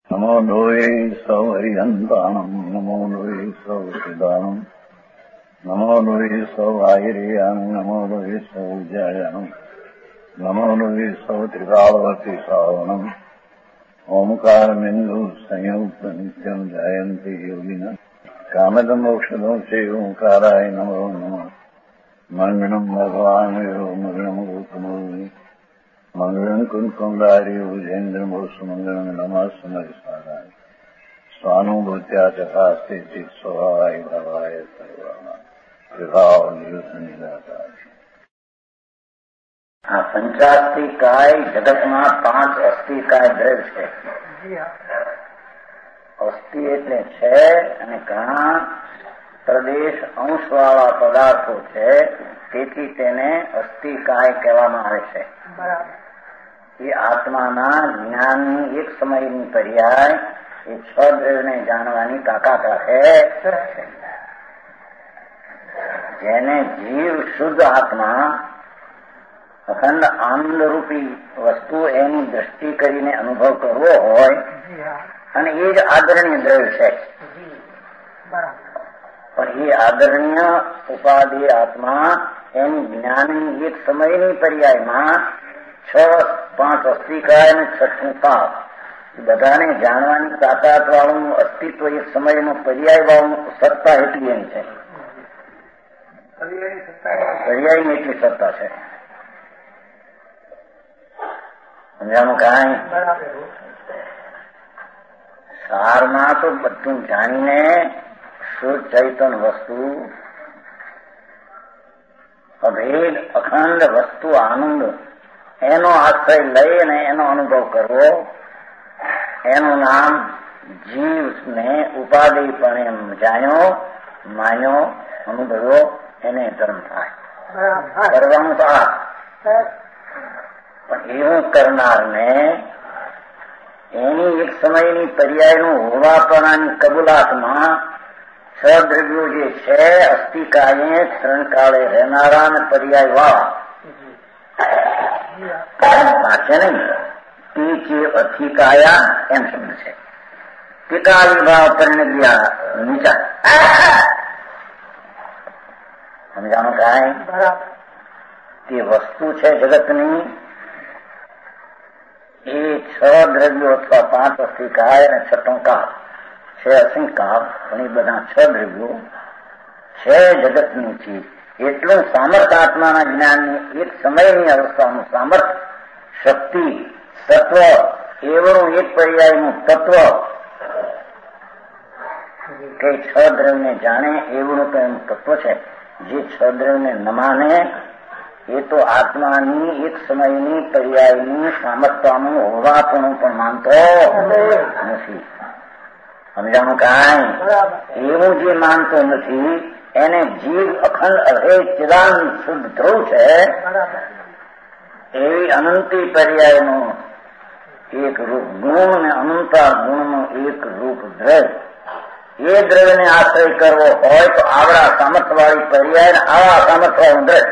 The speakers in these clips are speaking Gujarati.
નમો લોહે સૌ હરિહંતાણમ નમો લોહે સૌ સિદ્ધાણમ નમો લોહે સૌ આયર્યાન નમો લોહે સૌ જયાનમ નમો લોહે સૌ ત્રિકાળવતી શ્રાવણમ ઓમકારમિંદુ સંયુક્ત નિત્યમ જયંતિ યોગિના કામદમ મોક્ષદો છે ઓંકારાય નમો નમઃ મંગળમ ભગવાન મંગળમ ગૌતમો મંગળમ કુંકુંડાર્ય વિજેન્દ્રમોષ મંગળમ નમઃ સ્વાનુભૂત્યા ચકાસ્તે સ્વભાવાય ભાવાય સર્વાના વિભાવ નિદાતા. આ પંચાસ્તી કાય જગતમાં 5 અસ્થિ કાય દ્રવ્ય છે. અસ્થિ એટલે છે અને ઘણા પ્રદેશ અંશવાળા પદાર્થો છે, તેથી તેને અસ્થિ કાય કહેવામાં આવે છે. એ આત્માના જ્ઞાનની એક સમયની પર્યાય એ 6 દ્રવ્યને જાણવાની તાકાત રાખે છે. જેને જીવ શુદ્ધ આત્મા અખંડ આનંદરૂપી વસ્તુ એની દ્રષ્ટિ કરીને અનુભવ કરવો હોય અને એ જ આદરણીય દ્રવ્ય છે. પણ એ આદરણીય ઉપાધિ આત્મા એની જ્ઞાનની એક સમયની પર્યાયમાં 5 અસ્થિકાય અને 6 કાળ બધાને જાણવાની તાકાત વાળું અસ્તિત્વ એક સમયનો પર્યાય વાળું સત્તા એટલી એની છે. પર્યાયની એટલી સત્તા છે. સમજાણું કાંઈ? સારમાં તો બધું જાણીને શુદ્ધ ચૈતન વસ્તુ અભેદ અખંડ વસ્તુ આનંદ એનો આશ્રય લઈને એનો અનુભવ કરવો, એનું નામ જીવને ઉપાધિપણે જાણ્યો, માન્યો, અનુભવ્યો, એને ધર્મ થાય. કરવાનું તો આ, પણ એવું કરનારને એની એક સમયની પર્યાયનું હોવાપણાની કબૂલાતમાં 6 દ્રવ્યો જે છે અસ્થિકાયે 3 કાળે રહેનારા અને પર્યાય વાળા છે નહીં તે જે અધિકાયા એમ શબ્દ છે. ટીકા વિભાવ પરિણ્યા નીચા સમજાણું કાંઈ? તે વસ્તુ છે જગતની એ 6 દ્રવ્યો અથવા 5 અસ્થિકાય અને 6 કાળ છે. અસિંકાળ પણ એ બધા 6 દ્રવ્યો છે જગતની ચીજ. એટલું સામર્થ્ય આત્માના જ્ઞાનની એક સમયની અવસ્થાનું સામર્થ્ય, શક્તિ, સત્વ, એવડું એક પર્યાયનું તત્વ કે 6 દ્રવ્યને જાણે એવડું તો એનું તત્વ છે. જે 6 દ્રવ્યને ન માને એ તો આત્માની એક સમયની પર્યાયની સામર્થ્યનું હોવાપણું પણ માનતો નથી. સમજાણું કાંઈ? એવું જે માનતો નથી એને જીવ અખંડ અભેદ ચિદાનંદ શુદ્ધ ધ્રુવ છે એવી અનંતી પર્યાયનું એક રૂપ ગુણ અને અનંતા ગુણનું એક રૂપ દ્રવ્ય, એ દ્રવ્યને આશ્રય કરવો હોય તો આવડા સામર્થ્યવાળી પર્યાય ને આવા સામર્થ્યવાળું દ્રવ્ય.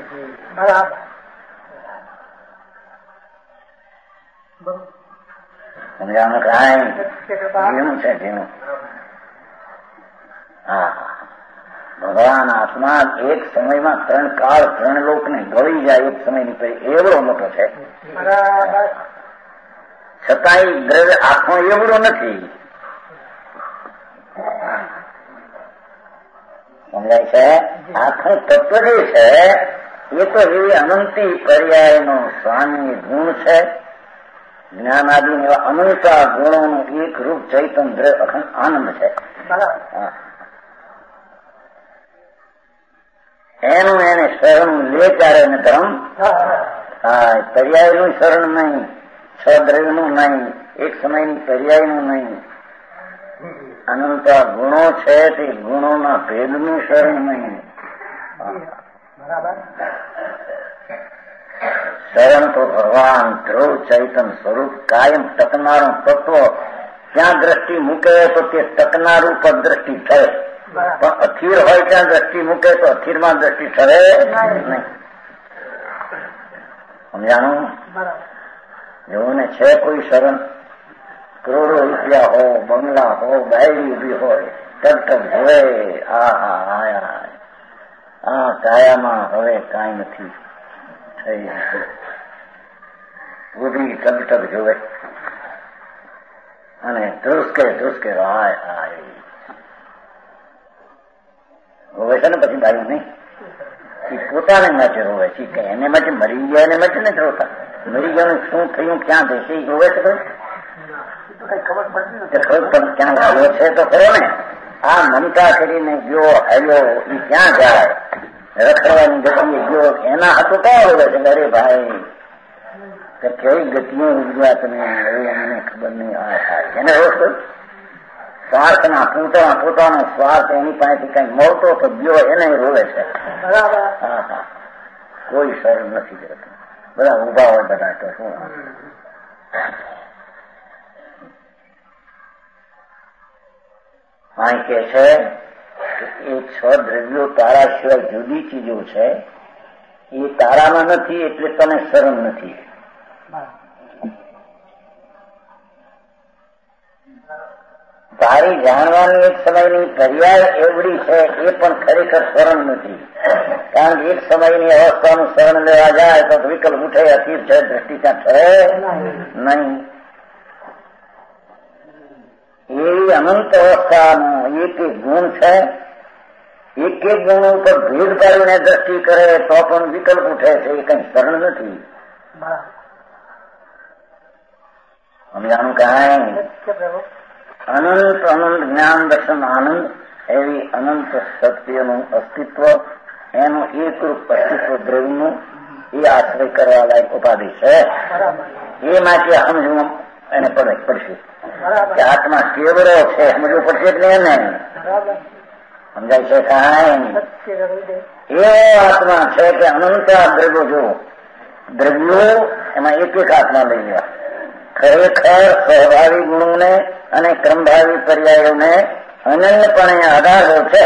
સમજાણું કાંઈ? જેનું છે જેનું. હા, ભગવાન આત્મા એક સમયમાં 3 કાળ 3 લોકને ગળી જાય એક સમયની પર્યાય એવડો મોટો છે. છતાંય દ્રવ્ય આખો એવડો નથી. સમજાય છે? આખું તત્વ જે છે એ તો એવી અનંતી પર્યાયનો સ્વામી ગુણ છે. જ્ઞાન આદિ એવા અનંતા ગુણોનું એક રૂપ ચૈતન દ્રવ્ય અખંડ આનંદ છે. એનું એને શરણ લે ત્યારે એને ધર્મ. પર્યાયનું શરણ નહીં, 6 દ્રવ્યનું નહીં, એક સમયની પર્યાયનું નહીં. અનંતા ગુણો છે તે ગુણોના ભેદનું શરણ નહીં. શરણ તો ભગવાન ધ્રુવ ચૈતન સ્વરૂપ કાયમ ટકનારું તત્વ. ત્યાં દ્રષ્ટિ મૂકે તો તે ટકનારું પર દ્રષ્ટિ ઠરે, પણ અથીર હોય ત્યાં દ્રષ્ટિ મૂકે તો અથીરમાં દ્રષ્ટિ ઠરે નહીં. સમજાણું? જેઓને છે કોઈ શરણ કરોડો રૂપિયા હો, બંગલા હો, બાયડી ઉભી હોય, ટક હવે આ કાયામાં હવે કાંઈ નથી થઈ ઉભી ટક જોવે અને ધ્રુસકે હાય રોવે છે ને પછી બાયું નહીં, એ પોતાને માટે રોવે છે કે એને માટે મરી ગયા એને માટે નથી રોતા. મરી ગયાનું શું થયું, ક્યાં જશે એ જોવે છે ભાઈ, ખબર પણ ક્યાં આવ્યો છે તો ખરો ને. આ મમતા કરીને ગયો આવ્યો એ ક્યાં જાય, રખડવાની ગતિએ ગયો એના હાથું ક્યાં રોવે છે. અરે ભાઈ કેવી ગતિઓ ઉજવ્યા તમે, એને ખબર નહીં. એને રોજ સ્વાર્થના પોતાનો સ્વાર્થ એની પાસેથી કઈ મળતો તો ગયો એને રોવે છે. હા કોઈ શરમ નથી જતું, બધા ઉભા હોય બધા તો શું. અહીં કે છે એ 6 દ્રવ્યો તારા સિવાય જુદી ચીજો છે, એ તારામાં નથી એટલે તને શરમ નથી. તારી જાણવાની એક સમયની પર્યાય એવડી છે એ પણ ખરેખર શરણ નથી. કારણ કે એક સમયની અવસ્થાનું શરણ લેવા જાય તો વિકલ્પ ઉઠે, અતીત છે, દ્રષ્ટિ ત્યાં છે નહીં. એવી અનંત અવસ્થાનો એક ગુણ છે, એક ગુણ ઉપર ભેદ પાડીને દ્રષ્ટિ કરે તો પણ વિકલ્પ ઉઠે છે, એ કઈ શરણ નથી. સમજાણું કાંઈ અનંત જ્ઞાન દર્શન આનંદ એવી અનંત શક્તિઓનું અસ્તિત્વ, એનું એકરૂપ અસ્તિત્વ દ્રવ્યનું એ આશ્રય કરવા લાયક ઉપાધિ છે. એ માટે સમજવું એને પડશે કે આત્મા કેવડો છે, સમજવું પડશે કે નહીં એને સમજાય છે કાંઈ. એવો આત્મા છે કે અનંત દ્રવ્યો જોવો, દ્રવ્યો એમાં એક આત્મા લઈ લેવા. ખરેખર સ્વભાવી ગુણોને અને ક્રમભાવી પર્યાયોને અનન્યપણે આધાર છે.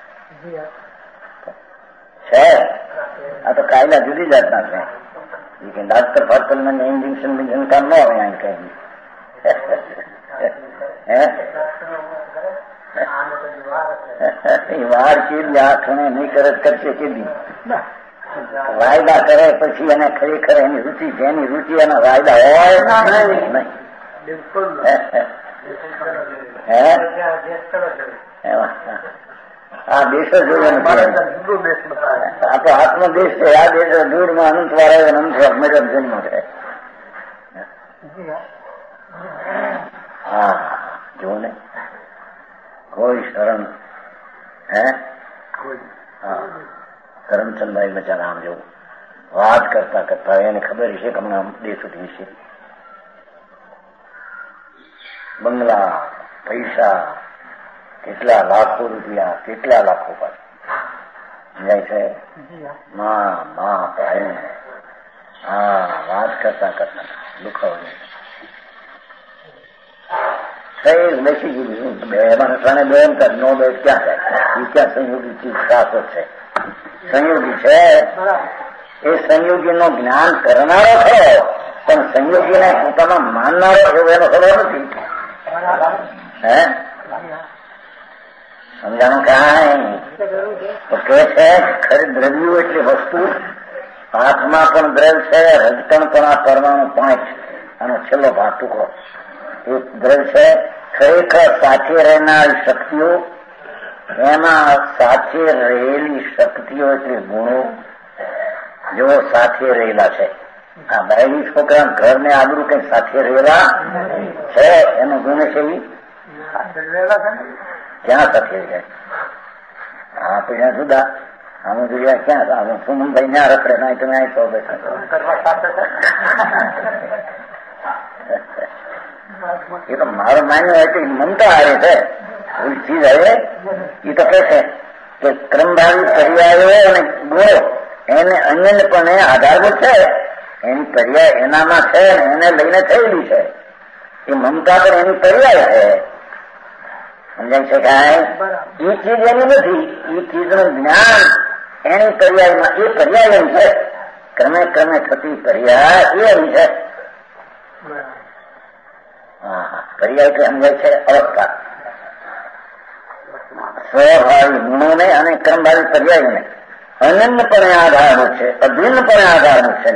આ તો કાયદા જુદી જાતના છે. કે ડાક્ટર ફાટલ ને ઇન્જેક્શન બીજન કામ ન આવે અહીં કઈ. વાર કીધી આંખને નહીં કરે કરશે કીધી વાયદા કરે પછી એને ખરેખર એની રુચિ છે, એની રુચિ એના વાયદા હોય નહીં. આ દેશ જોવાનું આ તો આત્મદેશ છે. આ દેશ દૂરમાં અનંત વાર આવે અનંત વાર મેડમ જન્મ છે. હા જો ને કોઈ શરણ કરમચંદભાઈ બચારા આમ જેવું વાત કરતા એને ખબર છે કે હમણાં દેશ ઉઠી છે. બંગલા, પૈસા, કેટલા લાખો રૂપિયા, કેટલા લાખો પર જાય છે. ભાઈ હા વાત કરતા દુખાવો બેસી ગયું. બે માણસાને બે એમ કર નો બે ક્યાં જાય, એ ક્યાં સંયોગી ચીજ ખાસ છે. સંયોગી છે એ સંયોગીનો જ્ઞાન કરનારો છે, પણ સંયોગીને પોતામાં માનનારો એવો એનો ખબર નથી. સમજાણું કાંઈ તો કે છે ખરી દ્રવ્યો એટલે વસ્તુ, આત્મા પણ દ્રવ્ય છે, રજકણ પણ આ પરમાણુ 5 આનો છેલ્લો ભાગ ટૂંકો એક દ્રવ્ય છે. ખરેખર સાથે રહેનારી શક્તિઓ, એમાં સાથે રહેલી શક્તિઓ એટલે ગુણો જો સાથે રહેલા છે. આ બાયડી છોકરા ઘરને આબરૂ કઈ સાથે રહેલા છે, એનો ગુણ છે ક્યાં સાથે જાય. આપણે ત્યાં જુદા આમ જોયા ક્યાં સુમનભાઈ ના રખડે ના તમે અહીં સૌ બેઠા એ તો મારો માન્યો હોય તો મમતા આવે છે. ચીજ આવે એ તો કે છે કે ક્રમભાવી પર્યાયો અને ગુણો એને અન્યપણે આધારભૂત છે, એની પર્યાય એનામાં છે, એને લઈને થયેલી છે. એ મમતા પણ એની પર્યાય છે. સમજાય છે કાંઈ? એ ચીજ એની નથી, એ ચીજનું જ્ઞાન એની પર્યાયમાં, એ પર્યાય એમ છે. ક્રમે થતી પર્યાય એ એમ છે. હા પર્યાય કે સમજાય છે અવસ્થા, સ્વભાવી ગુણોને અને ક્રમભાવી પર્યાયોને અનન્યપણે આધારનું છે, અભિન્નપણે આધારનું છે.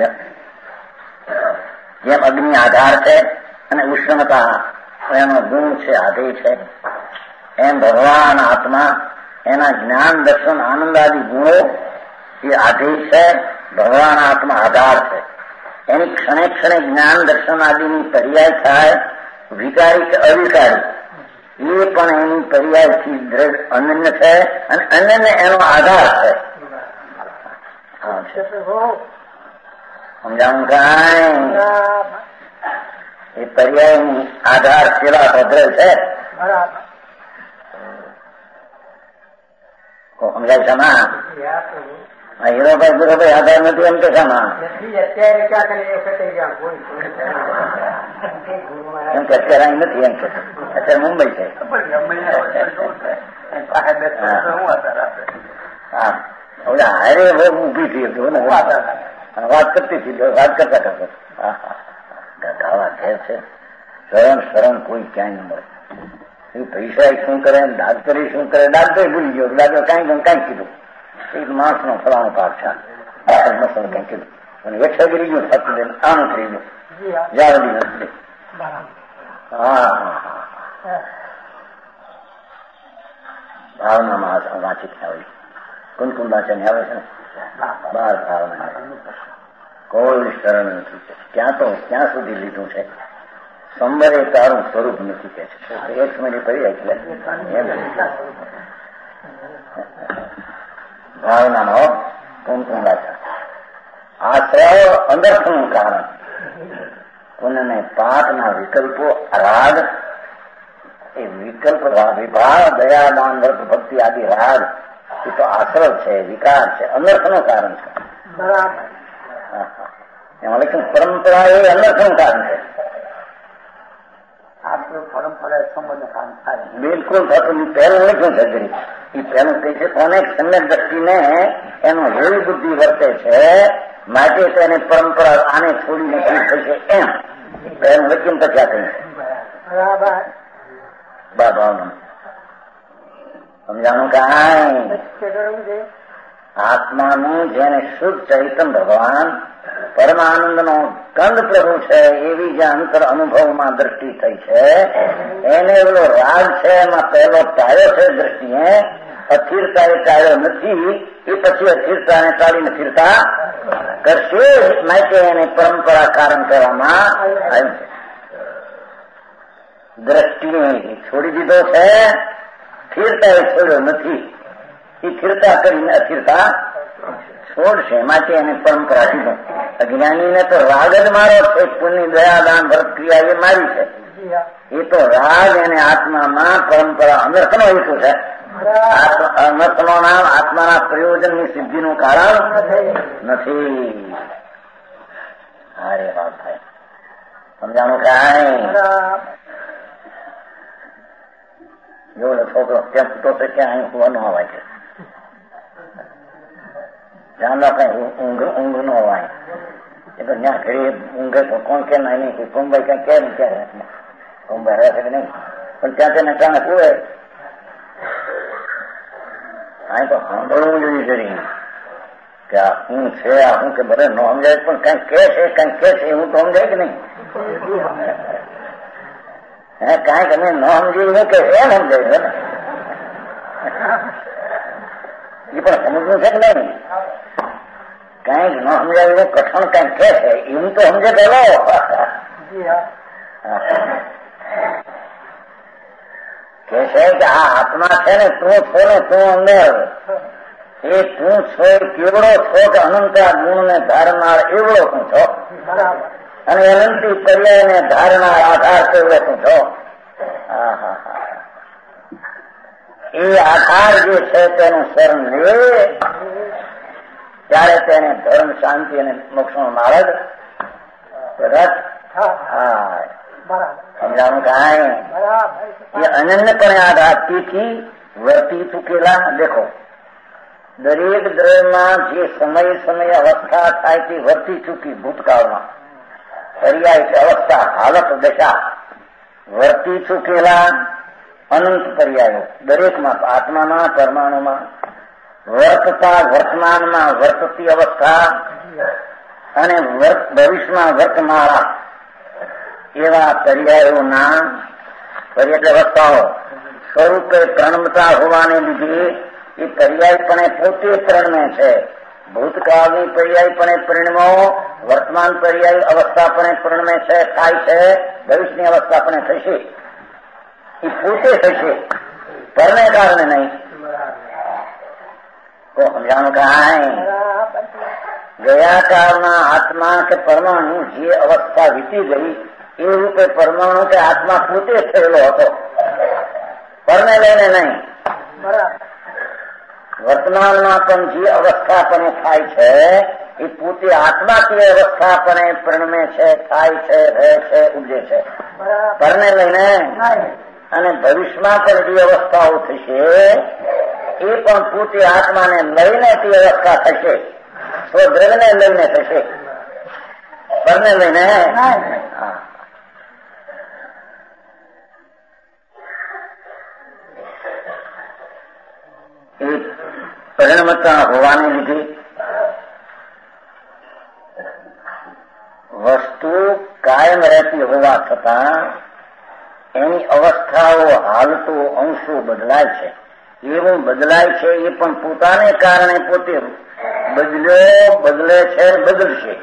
જેમ અગ્નિ આધાર છે અને ઉષ્ણતા એનો ગુણ છે, આધેય છે, એમ ભગવાન આત્મા એના જ્ઞાન દર્શન આનંદ આદિ ગુણો એ આધેય છે, ભગવાન આત્મા આધાર છે. એની ક્ષણે ક્ષણે જ્ઞાન દર્શન આદિની પર્યાય થાય, વિકારી કે અવિકારી, એ પણ એની પર્યાયથી દ્રઢ અનન્ય છે અને અનન્ય એનો આધાર છે. સમજાવું કાંઈ? એ પર્યાયની આધાર સેવા ભદ્ર છે. સમજાય છે ના? હીરોભાઈ ગુરુભાઈ આધાર નથી એમ કે શામાં? એમ કે અત્યારે અહીં નથી, એમ કે અત્યારે મુંબઈ છે. હા, હારે ઉભી થઈ હતી ને, વાત કરતી હતી, વાત કરતા કરતા ગાવા ઘેર છે. શરણ શરણ કોઈ ક્યાંય ન મળે. એ પૈસા શું કરે, ડાક્ટરે શું કરે, ડાક્ટરે ભૂલી ગયો, ડાક્ટર કાંઈ કાંઈ કીધું. એક માણસ નો ફલાણો પાક છે, મસલ કઈ કીધું અને વેઠા કરી ગયું, થતું દે આનું કરી ગયું, જાવડી નથી. હા, ભાવનામાં વાંચી આવી કુનકુન વાંચન આવે છે ને, બાર ભાવના કોઈ શરણ નથી. ક્યાં સુધી લીધું છે? સંબરે તારું સ્વરૂપ નથી કે છે. એક સમય પડી એટલે ભાવનામાં કુનકુન વાંચન. આશ્રય અંદરનું કારણ, પુણ્યને પાપના વિકલ્પો, રાગ, એ વિકલ્પ વિભાવ, દયા, દાન, વ્રત, ભક્તિ આદિ રાગ એ તો આશ્રય છે, વિકાર છે, અનર્થનું કારણ છે. બરાબર. એમાં લખ્યું પરંપરા એ અનર્થનું કારણ છે. પરંપરા સંબંધ કારણ થાય બિલકુલ થતું. પહેલું લખ્યું છે ગરીબ, એ પહેલું કહે છે કોને સમ્યક દ્રષ્ટિને એનું એવી બુદ્ધિ વર્તે છે, માટે તેને પરંપરા આને છોડીને ઠીક થશે એમ પહેલું લખ્યું પછી આ કહ્યું. બરાબર. સમજાણું કાંઈ? આત્માનું જેને શુદ્ધ ચૈતન ભગવાન પરમાનંદનો કંદ પ્રભુ છે એવી જે અંતર અનુભવમાં દ્રષ્ટિ થઈ છે, એને એવો રાગ છે, એમાં પહેલો ટાળ્યો છે દ્રષ્ટિએ. અસ્થિરતા એ ટાળ્યો નથી, એ પછી અસ્થિરતાને ટાળીને સ્થિરતા કરશે, માટે એને પરંપરા કારણ કરવામાં આવ્યું છે. દ્રષ્ટિને છોડી દીધો છે, સ્થિરતા એ છોડ્યો નથી. એ સ્થિરતા કરીને અસ્થિરતા છોડશે, માટે એને પરંપરા કીધું. અજ્ઞાનીને તો રાગ જ મારો છે, પુણ્ય, દયા, દાન, વ્રત, ક્રિયા એ મારી છે. એ તો રાગ એને આત્મામાં પરંપરા અનર્થનો હેતુ છે. અનર્થનો નામ આત્માના પ્રયોજનની સિદ્ધિનું કારણ નથી. અરે વાત થાય. સમજાણું કાંઈ? જો છોકરો ત્યાં ફૂટો છે ત્યાં અહીં કુવાનો અવાય છે, જાણવા કઈ ઊંઘ નો અવાય. એ તો ત્યાં ઘરે ઊંઘે તો કોણ કે નહીં, કુંભાઈ કઈ કે નહીં, ક્યારે કુંભાઈ રહે છે નહીં, પણ ત્યાં તેને કારણે કુવે અહીં તો સાંભળવું જોઈએ જરી કે આ શું છે, આ શું કે બધે ન સમજાય, પણ કઈ કે છે હું તો સમજાય કે નહીં. હે કાંઈ તમે ન સમજી હું કે એમ સમજાય છે ને, એ પણ સમજવું છે કે નહીં. કઈક ન સમજાવ્યું કઠણ કઈક કે છે એવું તો સમજે પેલો. કે છે કે આ આત્મા છે ને તું છો ને તું અંદર, એ તું છો કેવડો છો કે અનંત ગુણ ને ધારનાર એવડો તું છો, અને અનંતી પર્યાય ને ધારનાર આધાર કેવડો તું છો. એ આધાર જે છે તેનું શરણ લે ત્યારે તેને ધર્મ, શાંતિ અને મોક્ષનો માર્ગ રથ થાય. સમજાવું કાંઈ? એ અનન્યપણે આધારથી વર્તી ચૂકેલા. દેખો, દરેક દ્રવ્યમાં જે સમય અવસ્થા થાય તે વર્તી ચૂકી ભૂતકાળમાં. પર્યાય છે અવસ્થા, હાલત, દશા. વર્તી ચૂકેલા અનંત પર્યાયો દરેકમાં, આત્મામાં, પરમાણુમાં, વર્તતા વર્તમાનમાં વર્તતી અવસ્થા અને ભવિષ્યમાં વર્તમાળા એવા પર્યાયોના એટલે અવસ્થાઓ સ્વરૂપે પ્રણમતા હોવાને લીધે એ પર્યાયપણે પોતે પ્રણમે છે. ભૂતકાળની પર્યાયપણે પરિણમો, વર્તમાન પર્યાય અવસ્થાપણે પરિણમે છે, થાય છે, ભવિષ્યની અવસ્થાપણે થશે. એ પોતે થશે, પરને કારણે નહીં. તો સમજાણું કાંઈ ગયા કાળના આત્મા કે પરમાણુ જે અવસ્થા વીતી ગઈ એ રૂપે પરમાણુ કે આત્મા પોતે થયેલો હતો, પરને લઈને નહીં. વર્તમાનમાં પણ જે અવસ્થાપણે થાય છે એ પોતે આત્માકીય અવસ્થાપણે પરિણમે છે, થાય છે, રહે છે, ઉપજે છે, પરને લઈને. અને ભવિષ્યમાં પણ જે અવસ્થાઓ થશે એ પણ પોતે આત્માને લઈને તે અવસ્થા થશે, સ્વદ્રવ્યને લઈને થશે, પરને લઈને. એ પરિણમતા હોવાને લીધે વસ્તુ કાયમ રહેતી હોવા છતાં એની અવસ્થાઓ, હાલતો, અંશો બદલાય છે. એવું બદલાય છે એ પણ પોતાને કારણે પોતે બદલ્યો, બદલે છે, બદલશે.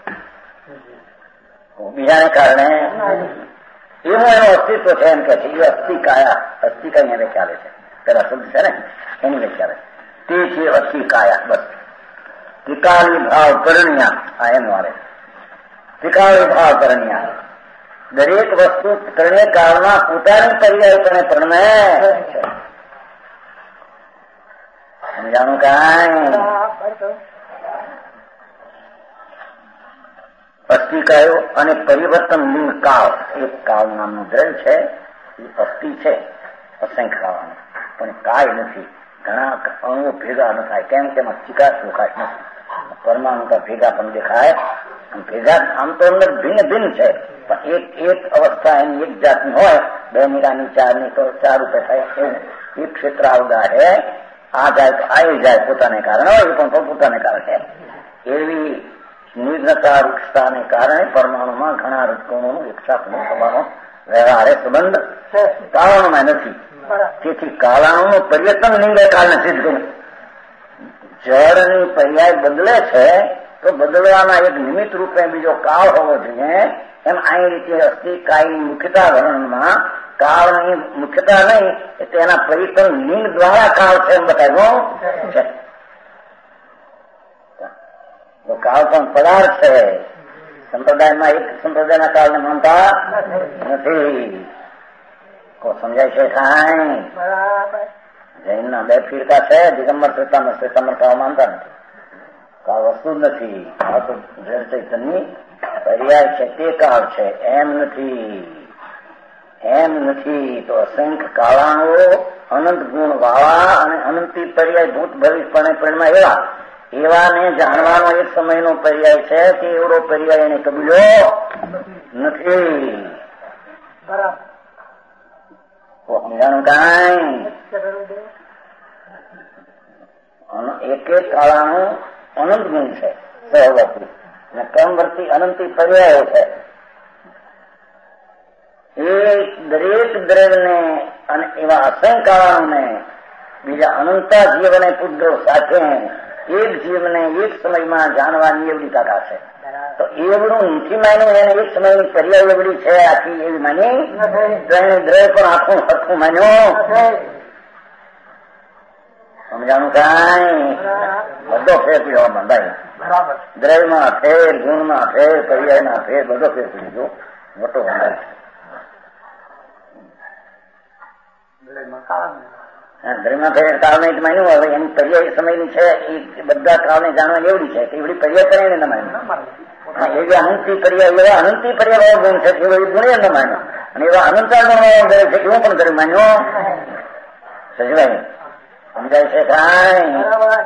બીજાને કારણે એવું એનું અસ્તિત્વ છે એમ કે છે. એ અસ્થિકાયા, અસ્થિકાય એને ખ્યાલે છે, પેલા શબ્દ છે ને એની વ્યાખ્યા તે છે અસ્થિકાયા. બસ ત્રિકાળી ભાવ કરણ્યા, આ એમ આવે ત્રિકાળી ભાવ કરણ્યા. દરેક વસ્તુ ત્રણેય કાળમાં પોતાની પર્યાયપણે પરણે છે. સમજાણું કાંઈ? અસ્થિકાયો અને પરિવર્તન લિંગ કાળ, એક કાળ નામનું દ્રવ્ય છે, એ અસ્થિ છે, અસંખ્ય ખાવાનું, પણ કાય નથી. ઘણા અણુઓ ભેગા ન થાય, કેમ કે એમાં ચિકાસ ચોખાશ નથી. પરમાણુ કા ભેગા પણ દેખાય, ભેગા આમ તો અંદર ભિન્ન ભિન્ન છે, પણ એક અવસ્થા એની એક જાતની હોય, 2 મીરાની 4ની તો 4 રૂપે થાય. એવું એક ક્ષેત્ર આવગા હે, આ જાય તો આવી જાય પોતાને કારણે, એ પણ પોતાને કારણે. એવી નિર્ણતા વૃક્ષતાને કારણે પરમાણુમાં ઘણા રજકણોનું એકસાથનો થવાનો વ્યવહારે સંબંધ કારણોમાં નથી. તેથી કાળાણુનું પર્યટન લિંગે કારણે સિદ્ધ કર્યું. જળની પર્યાય બદલે છે તો બદલવાના એક નિમિત્ત રૂપે બીજો કાળ હોવો જોઈએ. એમ આ રીતે અસ્થિ કાયની મુખ્યતા વર્ણનમાં કાળની મુખ્યતા નહીં, તેના પર્યટન લિંગ દ્વારા કાળ છે એમ બતાવ્યો છે. તો કાળ પણ પદાર્થ છે. સંપ્રદાયમાં એક સંપ્રદાયના કાળને માનતા નથી. સમજાય છે કાંઈ? જૈનના 2 ફીરકા છે, દિગંબર શ્વેતાંબર કાળ માનતા નથી. કાળ વસ્તુ જ નથી. આ તો જળ ચૈતન્યની પર્યાય છે, તે કાળ છે, એમ નથી. એમ નથી. તો અસંખ્ય કાળાઓ અનંત ગુણ વાળા અને અનંતી પર્યાય ભૂત ભવિષ્યપણે પરિણમાં એવાને જાણવાનો એક સમયનો પર્યાય છે કે એવડો પર્યાય એને કબૂલ્યો નથી. બરાબર. સમજાણું કાંઈ? એક એક કાળાનું અનંત ગુણ છે, સહવર્તી અને ક્રમવર્તી અનંતી પર્યાયો છે. એ દરેક દ્રવ્યને અને એવા અસંખ્ય કાળાઓને બીજા અનંતા જીવ અને પુત્રો સાથે એક જીવને એક સમયમાં જાણવાની એવડી તાકાત છે. તો એવડું નથી માન્યું, એને એક સમયની પર્યાય એવડી છે આખી એવી માની દ્રવ્ય પણ આખું સરખું માન્યું. સમજાણું કાંઈ? બધો ફેર પીવા બંધાય. દ્રવ્યમાં ફેર, ગુણમાં ફેર, પર્યાયમાં ફેર, બધો ફેર પડી ગયો, મોટો બંધાય. ધર્મમાં ફેર કાળ નહીં માન્યું. હવે એની પર્યાય સમયની છે એ બધા કાળને જાણવાની એવડી છે કે એવડી પર્યાય કરીને ન માન્યું. એવી અનંતી પર્યાય, એવા અનંતી પર્યાય ગુણ છે એવો એ ગુણે ન માન્યો. અને એવા અનંતા ગુણો ધરે છે એવું પણ ધર્મ માન્યો. સજવાય? સમજાય છે કાંઈ?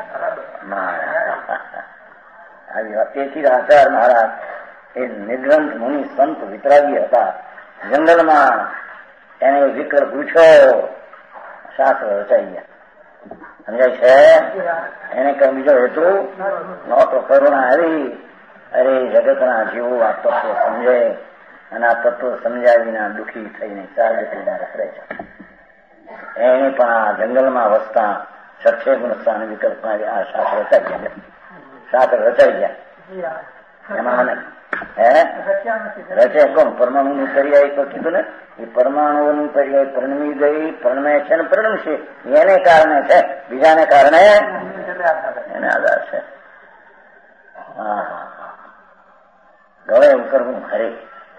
તેથી આચાર્ય મહારાજ એ નિગ્રંથ મુનિ સંત વિતરાગી હતા. જંગલમાં એને વિકલ્પ પૂછ્યો, શાસ્ત્ર રચાઈ ગયા. સમજાય છે? એને કઈ બીજો હેતુ નહોતો. કરુણા આવી, અરે જગતના જીવો આ તત્વો સમજે અને આ તત્વો સમજ્યા વિના દુઃખી થઈને ચાર ગતિના રખડે છે. એને પણ આ જંગલમાં વસતા સક્ષે ગુણ સ્થાન વિકલ્પમાં આ શાસ્ત્ર રચાઈ ગયા. શાસ્ત્ર રચાઈ ગયા. એમાં રચે કોણ? પરમાણુની પર્યાય તો કીધું ને, એ પરમાણુઓની પર્યાય પરણમી ગઈ, પરણમે છે ને પરણમશે. એને કારણે છે, બીજાને કારણે એને આધાર છે. હવે એવું કરવું ખરે.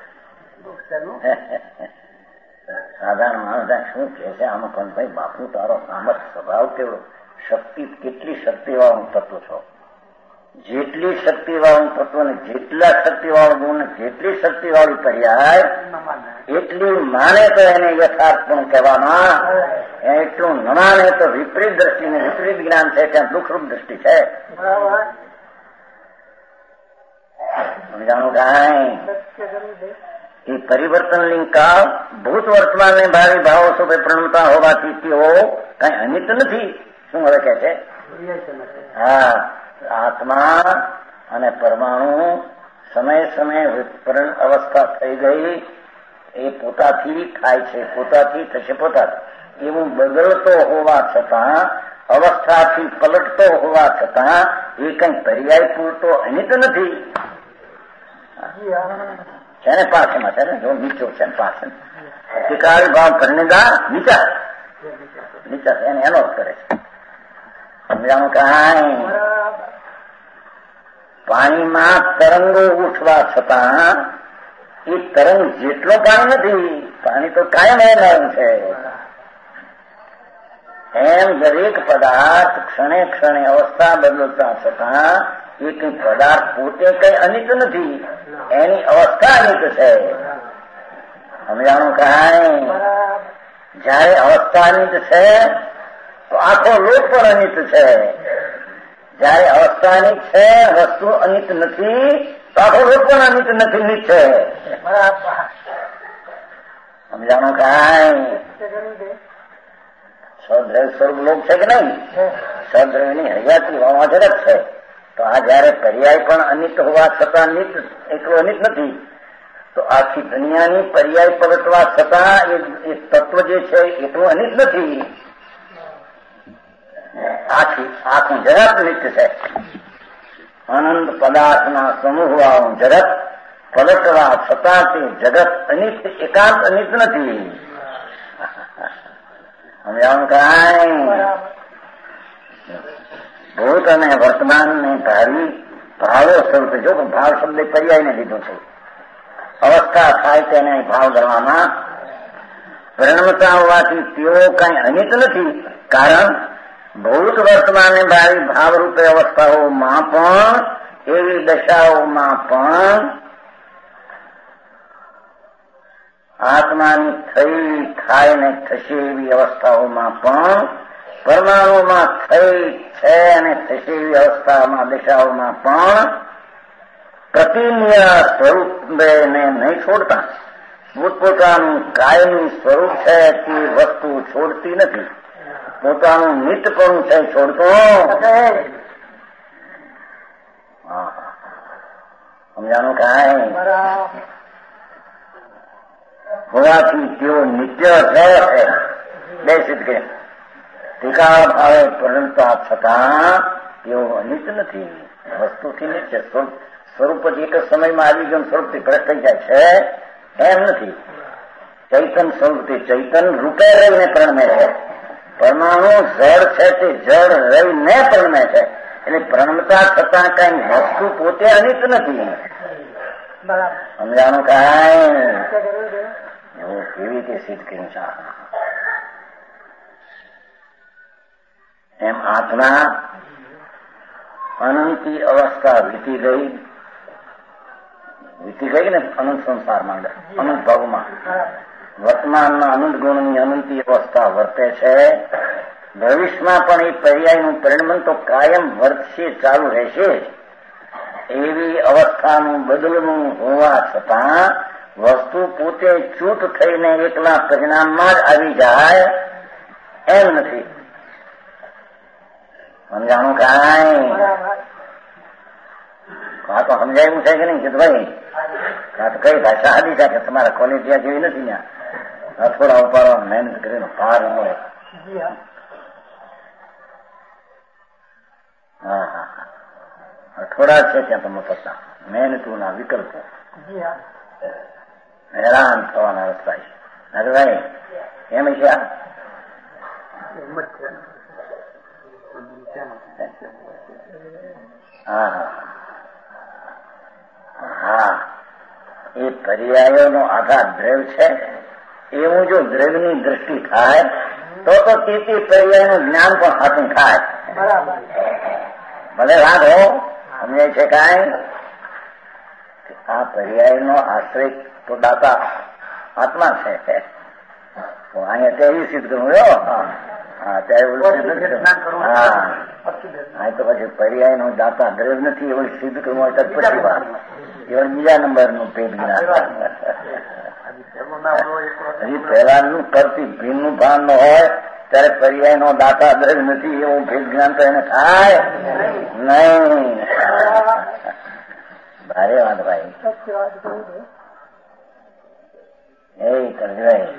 સાધારણ માણસ શું કે છે આમાં? પણ ભાઈ બાપુ તારો સામર્થ સ્વભાવ કેવડો, શક્તિ કેટલી શક્તિવાળું તત્વ છો. જેટલી શક્તિવાળું તત્વ ને જેટલા શક્તિવાળું ગુણ, જેટલી શક્તિવાળી પર્યાય એટલી માને તો એને યથાર્થપણું કહેવામાં, એટલું ન માને તો વિપરીત દ્રષ્ટિ ને વિપરીત જ્ઞાન છે, ત્યાં દુઃખરૂપ દ્રષ્ટિ છે. સમજાણું કાંઈ? એ પરિવર્તન લિંગ કાળ ભૂત વર્તમાન ને ભાવિ ભાવો સ્વભાવે પ્રણમતા હોવાથી તેઓ કઈ અનિત નથી. શું હવે કે છે? હા, આત્મા અને પરમાણુ સમય સમય વિસ્ફોરણ અવસ્થા થઈ ગઈ, એ પોતાથી થાય છે, પોતાથી થશે પોતાથી. એવું બદલતો હોવા છતાં, અવસ્થાથી પલટતો હોવા છતાં એ કઈ પર્યાય પૂરતો અનિત નથી. છે ને પાછળમાં છે ને, જો નીચો છે ને પાછળ ટીકાળી ભાવ પરણેદા નીચા નીચા એને એનો કરે છે. સમજાણું કાંઈ? પાણીમાં તરંગો ઉઠવા છતાં એ તરંગ જેટલો પાણી નથી, પાણી તો કાયમ રહેનારું છે. એમ દરેક પદાર્થ ક્ષણે ક્ષણે અવસ્થા બદલતા છતાં એ કઈ પદાર્થ પોતે કઈ અનિત નથી, એની અવસ્થા અનિત છે. સમજાણું કાંઈ? જયારે અવસ્થા અનિત છે તો આખો લોક પણ અનિત છે. જયારે અવસ્થા અનિત છે, વસ્તુ અનિત નથી, તો આખો લોક પણ અનિત નથી, નિત છે. સમજાણું કાંઈ? સદ્રવ સ્વરૂપ લોક છે કે નહીં? સદ્રવની હયાતી હોવા જરક છે. તો આ જયારે પર્યાય પણ અનિત હોવા છતાં નિત એટલું અનિત નથી, તો આખી દુનિયાની પર્યાય પલટવા છતાં એ તત્વ જે છે એટલું અનિત નથી. આખું જગત નિત્ય છે. અનંત પદાર્થના સમૂહ વાળું જગત પલટવા છતાં તે જગત અનિત, એકાંત અનિત નથી. સમજાવું કાંઈ? ભૂત અને વર્તમાન ને ભાવિ ભાવો સ્વરૂપે, જો ભાવ શબ્દ પર્યાયને લીધો છે, અવસ્થા થાય તેને ભાવ ગણવામાં પરિણમતા હોવાથી તેઓ કઈ અનિત નથી. કારણ ભૂત વર્તમાન ને ભાવિ ભાવ રૂપે અવસ્થાઓમાં પણ, એવી દશાઓમાં પણ આત્માની થઈ થાય ને થશે એવી અવસ્થાઓમાં પણ, પરમાણુમાં થઈ છે અને થશે એવી અવસ્થામાં દશાઓમાં પણ પ્રતિનિય સ્વરૂપને નહીં છોડતા, પોતપોતાનું કાયમી સ્વરૂપ છે તે વસ્તુ છોડતી નથી. પોતાનું નિત્યપણું છે છોડતો. સમજાનું કાંઈ? હોવાથી તેઓ નિત્ય છે. બે સિદ્ધ કે ટીકા ભાવે પરિણમતા છતાં તેઓ અનિત નથી, વસ્તુથી નિત્ય. સ્વરૂપ જ એક જ સમયમાં આવી ગયું, સ્વરૂપથી ભ્રષ્ટ થઈ જાય છે એમ નથી. ચૈતન સ્વરૂપથી ચૈતન રૂપે રહીને પરણમે છે. પરમાણુ જળ છે તે જળ રહીને પરણમે છે. એટલે પરણમતા છતાં કઈ વસ્તુ પોતે અનિત નથી. સમજાણું કાંઈ? એવું કેવી રીતે સિદ્ધ કર્યું છે? એમ આત્મા અનંતી અવસ્થા વીતી ગઈ ને અનંત સંસારમાં, અનંત ભાવમાં વર્તમાનના અનંત ગુણની અનંતી અવસ્થા વર્તે છે. ભવિષ્યમાં પણ એ પર્યાયનું પરિણમન તો કાયમ વર્તશે, ચાલુ રહેશે. એવી અવસ્થાનું બદલવું હોવા છતાં વસ્તુ પોતે ચૂત થઈને એકલા પરિણામમાં જ આવી જાય એમ નથી. સમજાણું કાંઈ? આ તો સમજાયું છે કે નહીં કે ભાઈ આ તો કઈ ભાષા આદિ છે કે તમારા કોલેજ જ્યાં જેવી નથી ત્યાં થોડા ઉપાડો મહેનત કરીને પાર મળે. હા હા હા, થોડા છે ત્યાં તમે પતા મહેનતુના વિકલ્પો હેરાન થવાના રસ્તા છે. ભાઈ એમ છે હા હા હા, એ પર્યાયોનો આધાર દ્રવ્ય છે. એવું જો દ્રવ્યની દ્રષ્ટિ થાય તો તે પર્યાયનું જ્ઞાન પણ હાથું થાય. ભલે વાંધો સમજાય છે કાંઈ? આ પર્યાયનો આશ્રય તો દાતા આત્મા છે. અહીંયા ત્યાં સિદ્ધ કરવું હા ત્યારે હા તો પછી પર્યાય નો દાતા દ્રવ્ય નથી એવું સિદ્ધ કરવું હોય તો પછી વાત એ બીજા નંબરનું પેટ જ્ઞાન. હજી પહેલાનું કરતી ભીનનું ભાન ન હોય ત્યારે પર્યાય નો દાતા દ્રવ્ય નથી એવું ભેદ જ્ઞાન તો એને થાય નહીં. ભારે વાત ભાઈ. એ કરજભાઈ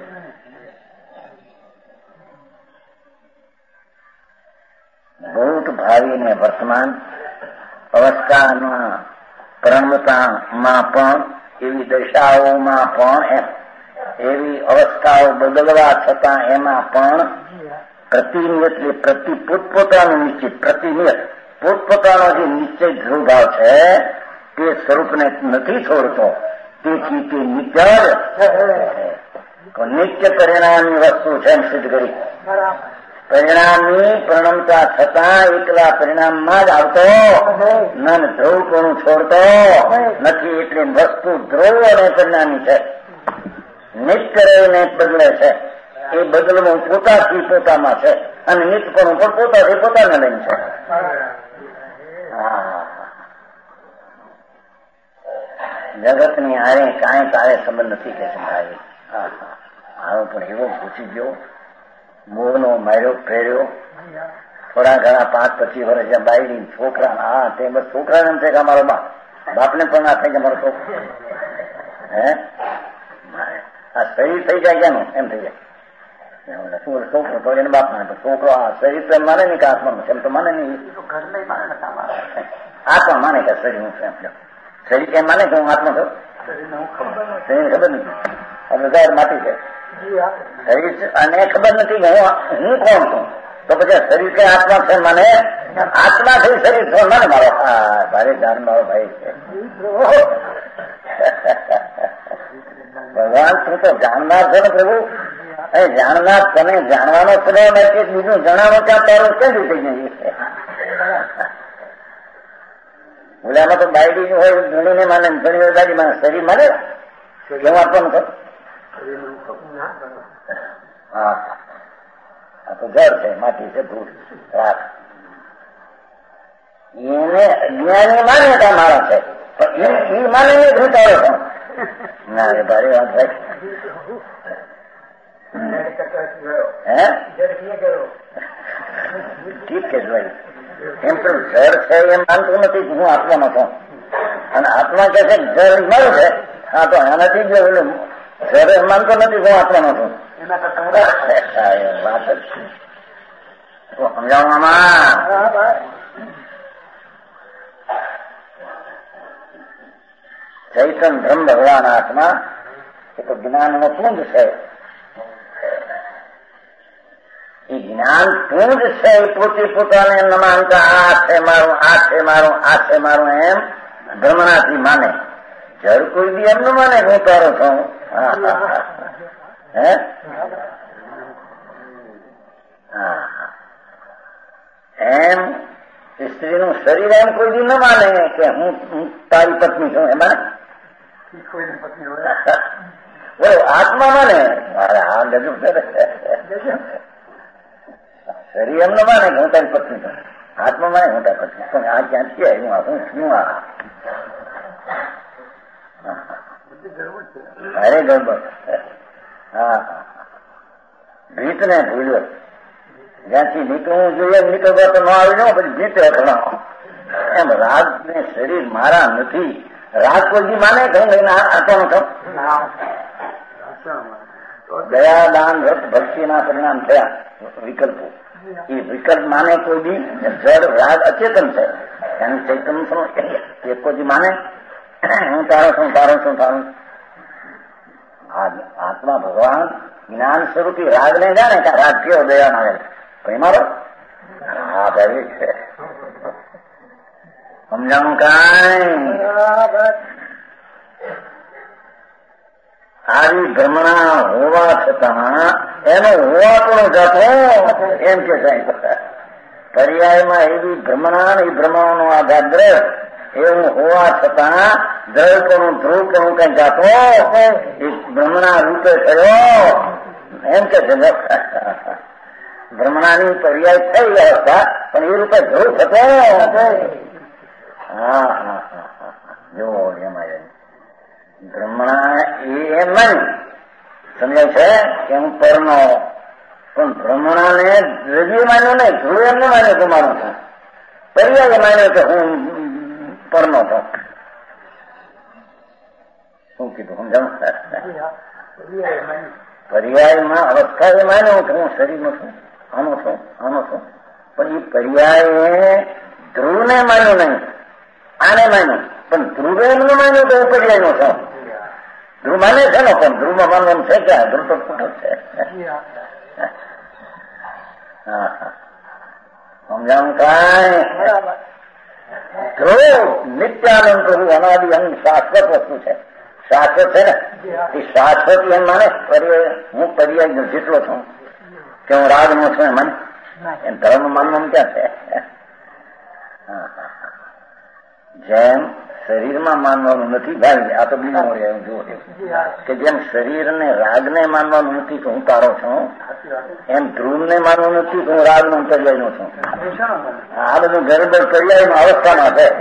ભૂત ભાવિ ને વર્તમાન અવસ્થાના પરણતામાં પણ એવી દશાઓમાં પણ એવી અવસ્થાઓ બદલવા છતાં એમાં પણ પ્રતિનિયત પ્રતિ પોતપોતાનું નિશ્ચિત પ્રતિનિયત પોતપોતાનો જે નિશ્ચય ધ્રુવભાવ છે તે સ્વરૂપને નથી છોડતો. તેથી તે નિત્ય નિત્ય પરિણામની વસ્તુ છે એમ સિદ્ધ કરી. પરિણામની પરિણમતા છતાં એકલા પરિણામમાં જ આવતો મન ધ્રુવપણું છોડતો નથી. એટલે વસ્તુ ધ્રુવ અને પરિણામી છે. નિત્ય રહીને બદલે છે. એ બદલવું પોતાથી પોતામાં છે અને નિત્યપણું પણ પોતાથી પોતાને લઈને છે. જગતની હારે કાંઈ તારે સંબંધ નથી કે સમજાય. આવો પણ એવો પૂછી ગયો મોહનો માર્યો ફેર્યો. થોડા ઘણા 5-25 વર્ષ બાયડી છોકરા હા તે બસ છોકરાને એમ છે કે અમારો બાપને પણ ના થાય કે અમારો છોકરો આ શરીર થઈ જાય કેનું એમ થઈ જાય. છોકરો તો એને બાપ માને છોકરો આ શરીર તો એમ માને નહીં કે આત્માનું છે એમ તો માને નહીં. આત્મા માને કે શરીર હું છું એમ. શરીર કેમ માને કે હું આત્મા છું? શરીર ખબર નથી. આપણે જાહેર માટી છે શરીર અને ખબર નથી કે હું કોણ છું. તો પછી શરીર કે આત્મા છે મને આત્મા થઈ શરીર છો મને મારો ભારે જાણ મારો ભાઈ છે. ભગવાન તું તો જાણનાર છે ને પ્રભુ. જાણનાર તને જાણવાનો સ્વભાવ નથી. બીજું જણાવો ત્યાં તારું કઈ રીતે જઈએ. ઓલામાં તો બાયડી હોય ધણીને માને ધણી દાદી માને શરીર માને કેવું આપવાનું છે. હા આ તો જળ છે માટી છે ધૂળ રાખ એને અજ્ઞાની માન્યતા મારા છે પણ એ માને નહીં ઘૂંટાડો છો ના રે ભારે વાત ભાઈ. ઠીક છે ભાઈ એમ તો જળ છે એમ માનતું નથી હું આત્માનો છું અને આત્મા કે છે જળ મારું છે. હા તો આનાથી જ જળ એમ માનતો નથી હું આત્માનો છું. વાત સમજાવવામાં ચૈતન બ્રહ્મ ભગવાન આત્મા એ તો જ્ઞાનનો પુંજ છે. એ જ્ઞાન પુંજ છે. એ પોતે પોતાને ન માનતા આ છે મારું આ છે મારું આ છે મારું એમ બ્રહ્મણાથી માને. જળ કોઈ બી એમ ન માને હું તારો છું. હે એમ સ્ત્રીનું શરીર એમ કોઈ બી ન માને કે હું તારી પત્ની છું. એમાં આત્મા માને હા ગજબ શરીર એમ ન માને કે હું તારી પત્ની છું. આત્મા માને હું તારી પત્ની પણ આ ક્યાંથી આવ્યું હું શું આ ભારે ગડબડ. હા, ભીત ને ભૂલ્યો. જ્યાંથી નીકળવું જોઈએ નીકળવા તો ન આવી જાવ, પછી ભીતે ઘણા એમ. રાગ ને શરીર મારા નથી. રાગ કોઈ માને કહું લઈને આટવાનું કહું. દયા, દાન, વ્રત, ભક્તિના પરિણામ થયા વિકલ્પો. એ વિકલ્પ માને કોઈ બી જડ રાગ અચેતન છે. એનું ચૈતન્ય શું એ કોઈ માને હું તારો છું, તારો છું, તારો. આત્મા ભગવાન જ્ઞાન સ્વરૂપી રાગ ને જાણે કે રાગ કેવો દયા ના કઈ મારો. હા ભાઈ છે સમજાવું કાંઈ. આવી ભ્રમણા હોવા છતાં એનો હોવા પણ જાતો એમ કે સાહેબ પર્યાયમાં એવી ભ્રમણા એ ભ્રમણાનો આધાર દ્રવ એવું હોવા છતાં દ્રવપણું ધ્રુવપણું કઈ જાતો એ ભ્રમણા રૂપે થયો એમ કે છે. ભ્રમણાની પર્યાય થઈ અવસ્થા પણ એ રૂપે ધ્રુવ થતો. હા હા હા હા જુઓ એમાં ભ્રમણા એમ નહીં સમજાય છે કે હું પરનો પણ ભ્રમણાને દ્રવ્ય માન્યો નહીં, ધ્રુવ એમ ન માન્યો તો મારું છું. પર્યાય માન્યો કે હું પરનો છું. શું કીધું સમજાવું? પર્યાયમાં અવસ્થા એ માન્યો કે હું શરીરનો છું, આનો છું, આનો છું. પણ એ પર્યાય ધ્રુવને માન્યો નહીં, આને માન્યું. પણ ધ્રુવે એમ ન માન્યું તો હું પર્યાયનો છું. ધ્રુવ માને છે ને પણ ધ્રુવમાં માનવાનું છે ક્યાં? ધ્રુવ તો ખોટો છે. સમજાવું કાંઈ? ધ્રુવ નિત્યાનંદ પ્રભુ અનાદિ અંગ શાશ્વત વસ્તુ છે. શાશ્વત છે ને એ શાશ્વત એમ માને હું પર્યાય જેટલો છું કે હું રાગ નો છું એમ માને. એમ ધર્મ માનવાનું ક્યાં છે? જેમ શરીરમાં માનવાનું નથી ભાઈ, આ તો બીજું મળે એમ જુઓ કે જેમ શરીરને રાગને માનવાનું નથી કે હું તારો છું, એમ ધ્રુવને માનવું નથી કે હું રાગનો પર્યાયનો છું. આ બધું ગરબડ પર્યાયમાં અવસ્થામાં છે.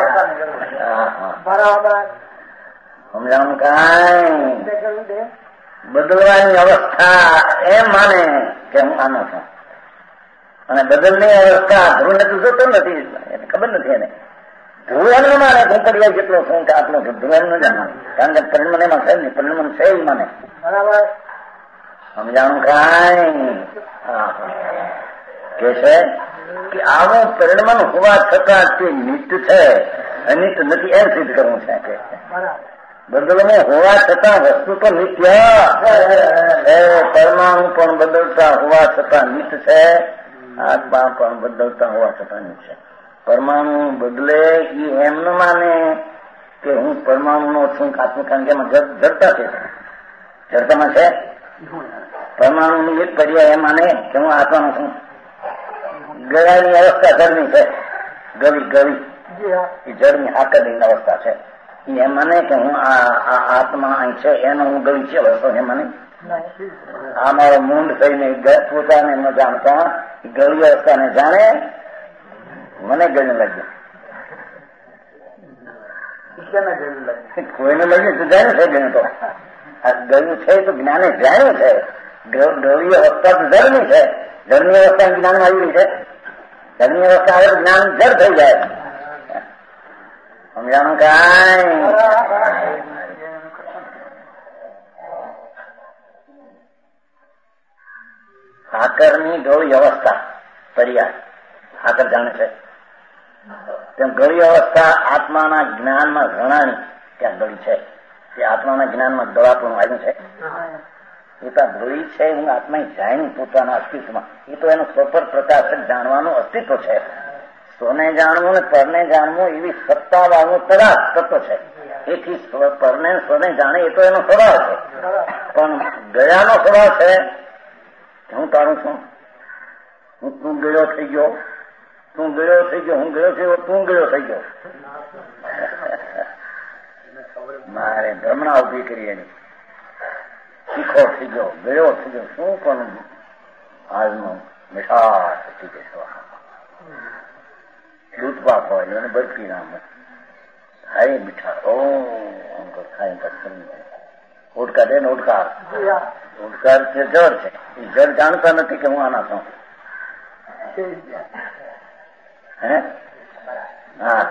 સમજાવું કાંઈ? બદલવાની અવસ્થા એમ માને કે હું આનો છું, અને બદલની અવસ્થા ધ્રુવ નથી જોતો નથી, એને ખબર નથી. એને ધ્રુવ એમ ન માને હું પર્યાય જેટલો છું કે આટલો છું. ધ્રુવ એમ ન જાણે, કારણ કે પરિણમન એમાં છે ને, પરિણમન છે એ માને. બરાબર સમજાણું કાંઈ? કે છે કે આવું પરિણમન હોવા છતાં તે નિત્ય છે, અનિત્ય નથી એમ સિદ્ધ કરવું છે. કે બદલવું હોવા છતાં વસ્તુ તો નિત્ય છે. પરમાણુ પણ બદલતા હોવા છતાં નિત્ય છે, આત્મા પણ બદલતા હોવા છતાં નિત્ય છે. પરમાણુ બદલે એ એમ ન માને કે હું પરમાણુ નો છું આત્મા, કારણ કે એમાં જડતા છે. જડતામાં છે પરમાણુ ની એક પર્યાય એમ માને કે હું આત્માનો છું. ગળાની અવસ્થા જળની છે, ગળી ગળી એ જળની આકરની અવસ્થા છે. એમ માને કે હું આત્મા અહીં છે એનો હું ગળી છે વસ્તુ એમ માને. આ મારો મૂંડ થઈને પોતાને ન જાણતા ગળી અવસ્થાને જાણે. મને ગળ્યું લાગ્યું, કોઈને લાગ્યું તો જાણ્યું છે ગણ્યું તો. આ ગળ્યું છે તો જ્ઞાને જાણ્યું છે. ગળી અવસ્થા તો જળની છે, જળની અવસ્થા જ્ઞાનમાં આવી છે. જળની અવસ્થા આવે જ્ઞાન જળ થઈ જાય. સમજાણું કાંઈ? સાકરની ગળી અવસ્થા પર્યાય સાકર જાણે છે. તેમ ગળી અવસ્થા આત્માના જ્ઞાનમાં ઘણાની ત્યાં ગળી છે. તે આત્માના જ્ઞાનમાં ગળાપણું આવ્યું છે. એ તો ગળી છે હું આત્મા જાણ્યું પોતાના અસ્તિત્વમાં. એ તો એનું સ્વપર પ્રકાશક જાણવાનું અસ્તિત્વ છે. સ્વને જાણવું ને પરને જાણવું એવી સત્તા વાળું તત્વ છે. એથી પરને સ્વને જાણે એ તો એનો સ્વભાવ છે. પણ ગયાનો સ્વભાવ છે હું તારું છું, હું તું ગયો થઈ ગયો, તું ગયો થઈ ગયો, હું ગયો થઈ ગયો, તું ગયો થઈ ગયો. મારે ભ્રમણા ઉભી કરી એની. શીખો થઈ ગયો, ગયો થઈ ગયો, શું પણ આજનો મીઠાશ થઈ ગયો. દૂધ પાક હોય એને બરફી નામ થાય મીઠા. ઓ અંકલ થાય પછી ઉડકાર છે ને ઉડકાર છે જળ છે. એ જળ જાણતા નથી કે હું આના છું. હા,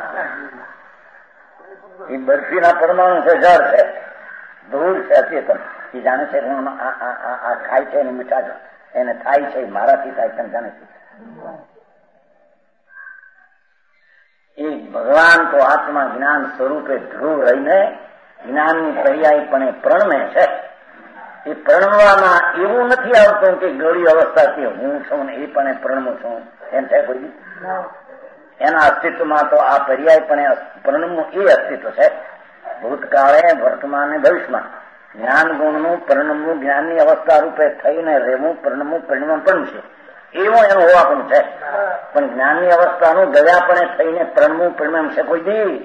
એ બરફીના પરમાણુ છે, જળ છે, ધૂળ છે, અચેતન. એ જાણે છે હું આ ખાય છે એને મીઠા એને થાય છે, મારાથી થાય છે જાણે છે. એ ભગવાન તો આત્મા જ્ઞાન સ્વરૂપે ધ્રુવ રહીને જ્ઞાનની પર્યાયપણે પ્રણમે છે. એ પ્રણવામાં એવું નથી આવતું કે ગળી અવસ્થાથી હું છું ને એ પણ પ્રણમું છું એમ છે કોઈ. એના અસ્તિત્વમાં તો આ પર્યાયપણે પ્રણમવું એ અસ્તિત્વ છે. ભૂતકાળે, વર્તમાન, ભવિષ્યમાં જ્ઞાન ગુણનું પ્રણમવું, જ્ઞાનની અવસ્થા રૂપે થઈને રહેવું, પ્રણમવું પરિણામ પણ છે. એવું એનું હોવાનું છે. પણ જ્ઞાનની અવસ્થાનું ગયાપણે થઈને પ્રણમવું પરિણામ છે કોઈ દી.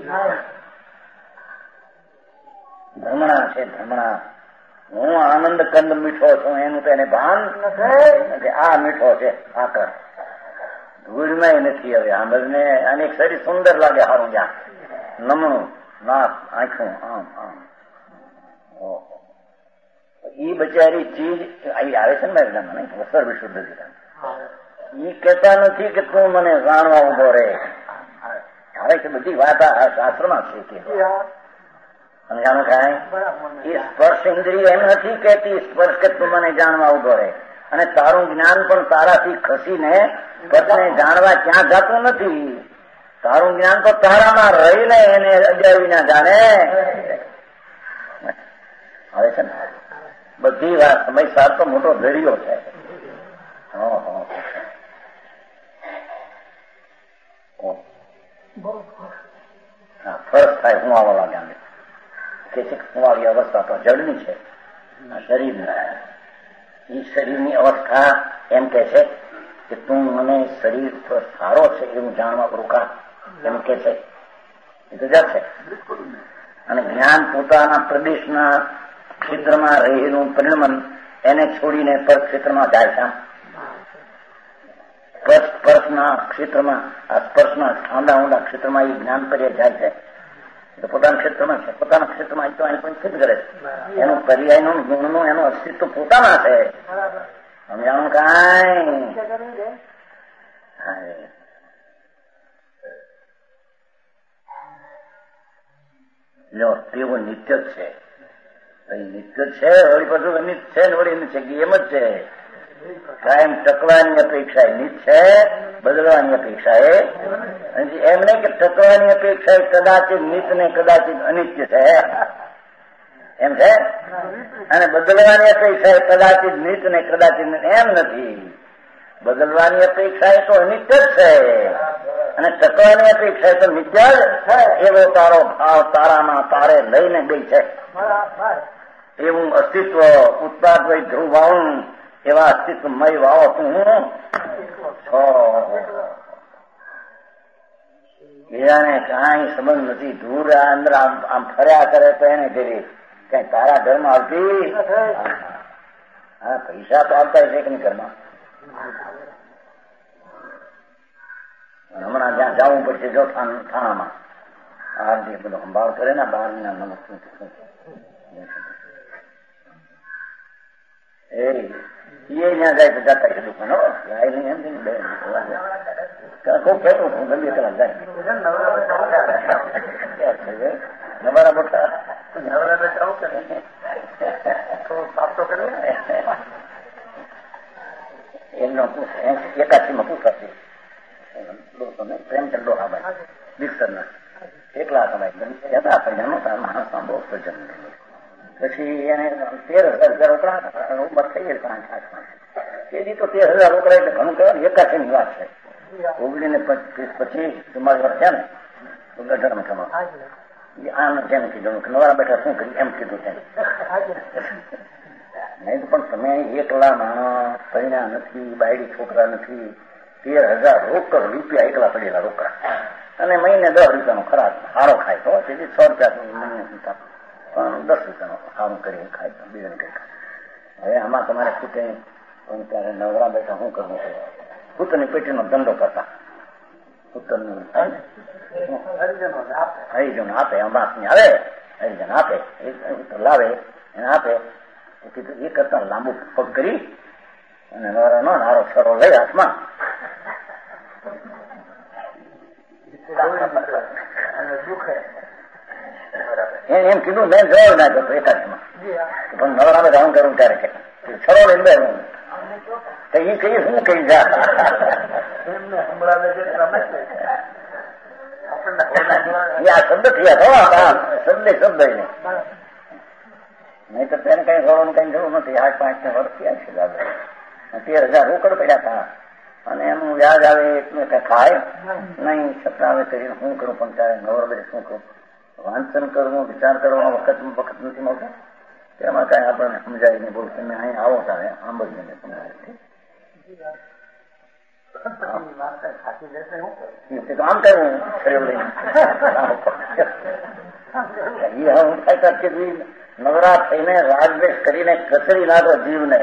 ભ્રમણા છે, ભ્રમણા. હું આનંદ કંદ મીઠો છું એનું તો એને ભાન નથી. આ મીઠો છે, આકર ધૂળમાં નથી. હવે આંબરને અનેક શરીર સુંદર લાગે, સારું જ્યાં નમણું નાક, આંખું, આમ આમ. એ બચારી ચીજ અહીં આવે છે ને મને સર્વશુદ્ધ એ કહેતા નથી કે તું મને જાણવા ઉભો રહે. આવે છે બધી વાત આ શાસ્ત્રમાં છે કે સમજાણું કાંઈ. એ સ્પર્શ ઇન્દ્રિય એમ નથી કહેતી સ્પર્શ કે તું મને જાણવા ઉભો રહે. અને તારું જ્ઞાન પણ તારાથી ખસીને પતને જાણવા ક્યાં જતું નથી. તારું જ્ઞાન તો તારામાં રહીને એને અજાવી ના જાણે. આવે છે ને બધી વાત સમય સાર તો મોટો દરિયો છે. ફરક થાય હું આવા લાગ્યા કે હું આવી અવસ્થા તો જળની છે, શરીરની. એ શરીરની અવસ્થા એમ કે છે કે તું મને શરીર સારો છે એવું જાણવા રોકા એમ કે છે. એ તો જળ છે. અને જ્ઞાન પોતાના પ્રદેશના ક્ષેત્રમાં રહેલું પરિણમન એને છોડીને પર ક્ષેત્રમાં જાય છે. સ્પર્શના ક્ષેત્રમાં, આ સ્પર્શના ઊંડા ઊંડા ક્ષેત્રમાં એ જ્ઞાન પર્યાય જાય છે. એ તો પોતાના ક્ષેત્રમાં છે. પોતાના ક્ષેત્રમાં તો અહીં પણ સિદ્ધ કરે છે. એનું પર્યાયનું ગુણનું એનું અસ્તિત્વ પોતાના છે. સમજાણું કાંઈ. જો તેઓ નિત્ય જ છે. નિત્ય છે વળી બધું અનિત છે ને વળી છે કે એમ જ છે. કાયમ ટકવાની અપેક્ષા એ નિત છે, બદલવાની અપેક્ષા એ એમ નહીં કે ટકવાની અપેક્ષા કદાચિત નિત ને કદાચિત અનિત્ય છે એમ છે. અને બદલવાની અપેક્ષા કદાચિત નિત ને કદાચિત એમ નથી. બદલવાની અપેક્ષા એ તો અનિત્ય જ છે અને ટકવાની અપેક્ષા એ તો નિત્ય જ. એવો તારો ભાવ તારામાં તારે લઈને ગઈ છે. એવું અસ્તિત્વ ઉત્પાદ વય ધ્રુવ ભાવ એવા અસ્તિત્વમય વાવો તું છો. એને કાંઈ સંબંધ નથી. દૂર અંદર આમ ફર્યા કરે તો એને ઘરે કઈ તારા ઘરમાં આવતી. હા, પૈસા તો આવતા છે કે નહીં ઘરમાં. હમણાં જ્યાં જવું પડશે જો થાણામાં આ બધો સંભાળ કરે ને બહાર ના નમક એ ત્યાં જાય તો જતા છે દુકાન. જાય નહીં એમ બે ખૂબ ખેતું હું ગમે પેલા જાય નવારા મોટા એમનો એકાદશીમાં પૂછાશે પ્રેમચંદ ડોહાભાઈ દીક્ષરના એકલા સમય હતા પણ માણસમાં બહુ પ્રજન. પછી એને 13,000 રોકડા ઉંમર થઈ ગઈ 5-8 તેથી તો 13,000 રોકડા એટલે ઘણું કહેવાય. એકાશીની વાત છે. 1925 44 વર્ષ છે ને તો ગઢરમાં થવા આમ જેમ કીધું કે નવારા બેઠા શું કર્યું એમ કીધું છે. નહીં પણ તમે એકલા માણસ પરિણા નથી, બાયડી છોકરા નથી, 13,000 રોકડ રૂપિયા એકલા પડેલા રોકડા અને મહિને 10 રૂપિયાનો ખરાબ સારો ખાય તો તેથી 100 રૂપિયા મહિને પણ 10 રૂપિયાનો સારું કરીને ખાય તો બીજાને કઈ ખાય. હવે આમાં તમારે ખૂટે પણ ત્યારે નવરા બેઠા શું કરવું છે? પુત્રની પેટીનો ધંધો કરતા પુત્રનું હરિજન આપે, અંબાસની આવે હરિજન આપે, લાવે એને આપે. કીધું એ કરતા લાંબુ પગ કરી અને નવરાનો નારો સરો લઈ હાથમાં એમ કીધું મેં જવાબ ના કરતો એકાદમાં પણ નવરાને ધાવણ કરવું ત્યારે કે સરો લઈને બે તો એ કહીએ શું કહી જા શબ્દ થયા શબ્દ નહીં તો તેને કઈ ગવાનું કઈ જરૂર નથી. 8-5 વર્ષ થયા છે દાદા, 13,000 રોકડ પડ્યા હતા અને એનું વ્યાજ આવે એટલે કઈ ખાય નહીં. છતાં હવે કરીને શું કરું, પણ ત્યારે નવરબે શું કરું, વાંચન કરવું, વિચાર કરવાનો વખત નથી મળતો. તેમાં કઈ આપણને સમજાય નહીં. બોલ તમે અહીં આવો તારે આંબ જ મને સમજાય છે. આમ કરવું શરીર લઈને નવરા થઈને રાજદ્વેષ કરીને કચડી નાખો જીવને.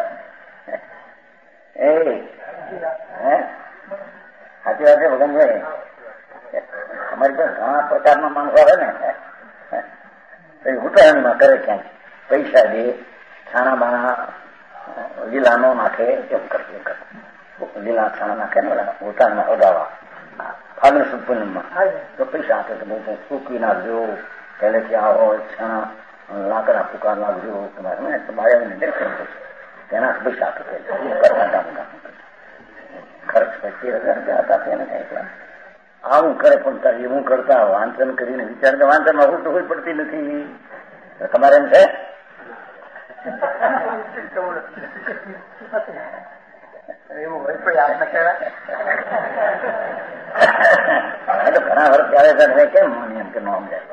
સાચી વાત છે ભગવાનભાઈ. અમારી પાસે ઘણા પ્રકારના માણસો આવે ને ઉત્તરાયણમાં કરે, ક્યાંક પૈસા દે, છાણા બાણા લીલા નો નાખે, એમ કરશે. લીલા છાણા નાખે ને ઉત્તરાયણમાં અગાવા ફાગણ સુદ પૂનમમાં તો પૈસા આપે તો બહુ સૂકવી નાખજો, પહેલેથી આવો છાણા લાકડા ફૂકા નાખજો તમારે બાળાને દેખાય છે તેના પૈસા આપે ખર્ચ 13,000 હતા તેને કઈ આવું કરે. પણ એવું કરતા વાંચન કરીને વિચાર કે વાંચનમાં હું તો કોઈ પડતી નથી. તમારે એમ છે એવું હોય કોઈ આપને કહેવાય તો ઘણા વર્ષ ત્યારે કેમ એમ કે ન સમજાય.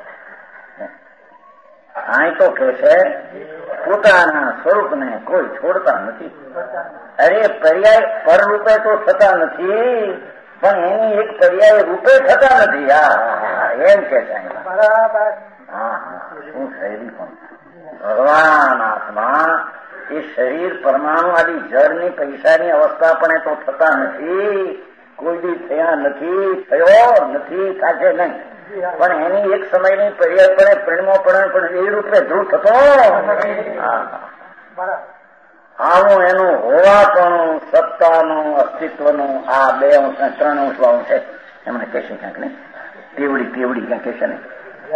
અહીં તો કે છે પોતાના સ્વરૂપને કોઈ છોડતા નથી. અરે પર્યાય પર રૂપે તો થતા નથી, પણ એની એક પર્યાય રૂપે થતા નથી. એમ કે છે બરાબર. હા શું શરીર પણ ભગવાન આત્મા એ શરીર પરમાણુ આદિ જળની પૈસાની અવસ્થા પણ એ તો થતા નથી. કોઈ બી થયા નથી, થયો નથી, થશે નહીં. પણ એની એક સમયની પર્યાયપણે પ્રેમોપણ પણ એ રૂપે ધ્રુવ થતો. આવું એનું હોવાપણું, સત્તાનું, અસ્તિત્વનું આ 2 અંશ 3 અંશ છે. એમને કહેશે ક્યાંક ને તેવડી ક્યાંક કહેશે ને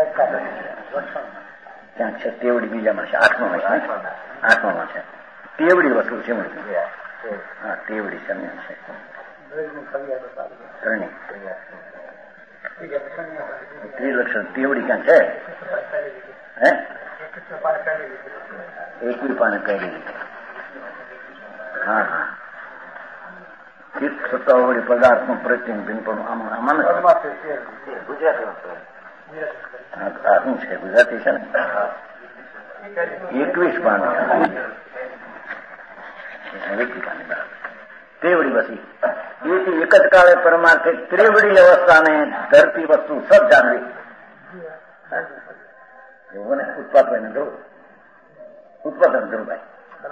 ક્યાંક છે તેવડી બીજામાં છે 8માં છે 8માં છે તેવડી વસ્તુ છે. હા તેવડી સમય છે ત્રિલક્ષણ તેવડી ક્યાં છે? 21 પાને કરી. હા હા સત્તાવળી પદાર્થનું પ્રતિબિંબ પણ આમાં શું છે ગુજરાતી છે ને 21 પાને ત્રેવડી બસી એથી એક જ કાળે પરમાર્થે ત્રેવડી અવસ્થાને ધરતી વસ્તુ સબ જાણવી. એવું ને ઉત્પાદન જોવું, ઉત્પાદન જોવું ભાઈ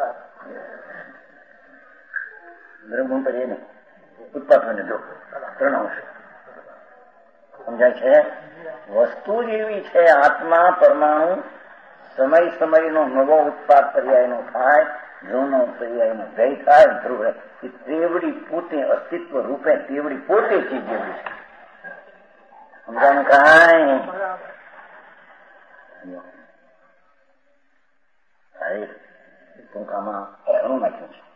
બ્રહ્મ પર એ નહીં ઉત્પાદન જો 3 અંશ સમજાય છે. વસ્તુ જ એવી છે આત્મા પરમાણુ સમયનો નવો ઉત્પાદ પર્યાયનો થાય, જૂનો પર્યાયનો ભય થાય, ધ્રુવ એ ત્રેવડી પોતે અસ્તિત્વ રૂપે ત્રેવડી પોતે ચીજ જેવી છે. સમજાનું કાંઈ ટૂંકામાં ઘણું નાખ્યું છે.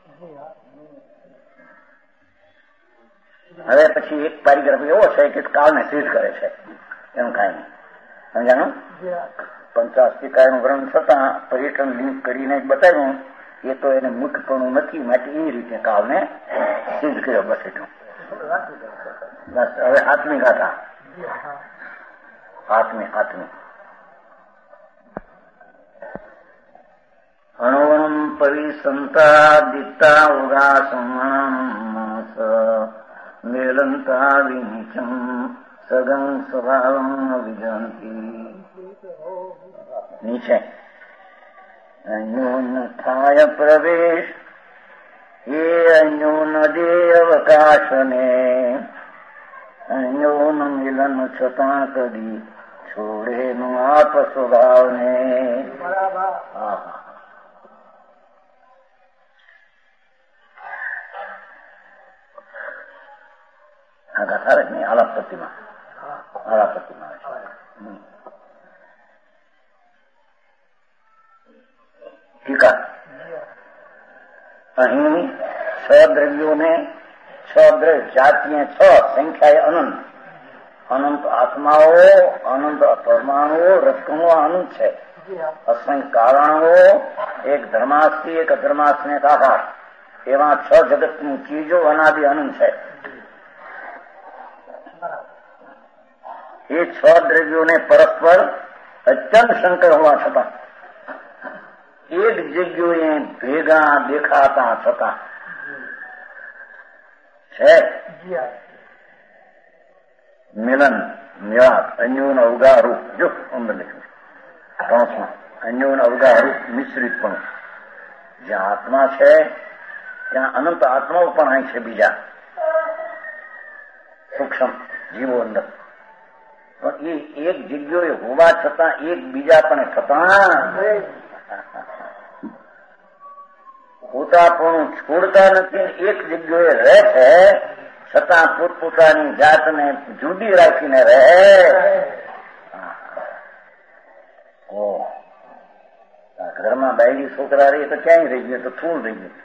હવે પછી એક પારિગ્રાફ એવો છે કે કાળને સિદ્ધ કરે છે, એનું કાંઈ નહીં. સમજાણું? 85 વર્ણન થતા પર્યટન લિંક કરીને બતાવ્યું એ તો એને મુખ્યપણું નથી, માટે એ રીતે કાળને સિદ્ધ કર્યો. બસ એટલું. બસ હવે આત્મી ગાથા આત્મી અણુવણમ પવિસંતાદિતા ઉગાસમ મેલંતા વિનિચમ સગં સ્વભાવમ વિજંતી. નીચે અન્યોન થાય પ્રવેશ એ અન્યોન દે અવકાશને અન્યોન મિલન છતાં કદી છોડેનું આપ સ્વભાવને. આ ગાથા જ નહીં, આલાપતિમાં ટીકા. અહીં 6 દ્રવ્યોને 6 દ્રવ્ય જાતિએ 6 સંખ્યાએ અનંત. અનંત આત્માઓ, અનંત પરમાણુઓ, રસકણો અનંત છે. અસંખ્ય કારણો, એક ધર્માસ્થી એક અધર્માસ્ને આધાર, એવા 6 જગતની ચીજો અનાદિ અનંત છે. એ 6 દ્રવ્યોને પરસ્પર અત્યંત શંકર હોવા છતાં એક જગ્યાએ ભેગા દેખાતા છતાં છે મિલન, મિલાપ, અન્યોન અવગાહરૂપ. જો અંદર લખ્યું ટોસમાં અન્યોન અવગાહરૂપ મિશ્રિત પણ. જ્યાં આત્મા છે ત્યાં અનંત આત્માઓ પણ અહીં છે, બીજા સૂક્ષ્મ જીવો અંદર. પણ એ એક જગ્યાએ હોવા છતાં એક બીજા પણ થતા પોતાપણું છોડતા નથી, એક જગ્યાએ રહે છે છતાં પોતપોતાની જાતને જુદી રાખીને રહે. ઘરમાં બાયડી છોકરા રહી તો ક્યાંય રહી ગયું, તો થોડું રહી ગયું.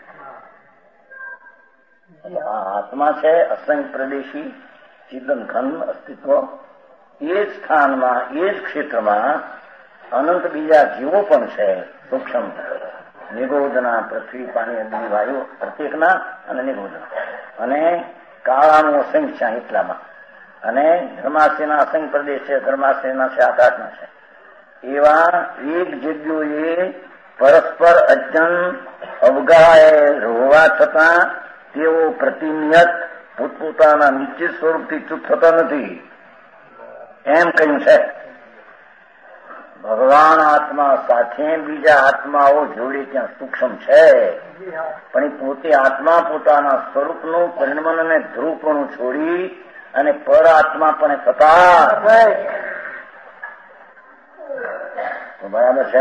આ આત્મા છે અસંખ્ય પ્રદેશી ચિદન ઘન અસ્તિત્વ. એ જ સ્થાનમાં, એ જ ક્ષેત્રમાં અનંત બીજા જીવો પણ છે, સૂક્ષ્મ નિગોદના, પૃથ્વી, પાણી, અગ્નિ, વાયુ, પ્રત્યેકના અને નિગોદના, અને કાળાનું અસંખ્ય છે એટલામાં, અને ધર્માશ્યના અસંખ્ય પ્રદેશ છે, ધર્માશ્યના છે, આકાશના છે. એવા એક જગ્યાએ પરસ્પર અત્યંત અવગાહે હોવા છતાં તેઓ પ્રતિનિયત પોતપોતાના નિશ્ચિત સ્વરૂપથી ચૂપ થતા નથી, એમ કહ્યું છે. ભગવાન આત્મા સાથે બીજા આત્માઓ જોડે ત્યાં સૂક્ષ્મ છે, પણ એ પોતે આત્મા પોતાના સ્વરૂપનું પરિણમન અને ધ્રુવપણું છોડી અને પર આત્મા પણ થતા. તો બરાબર છે.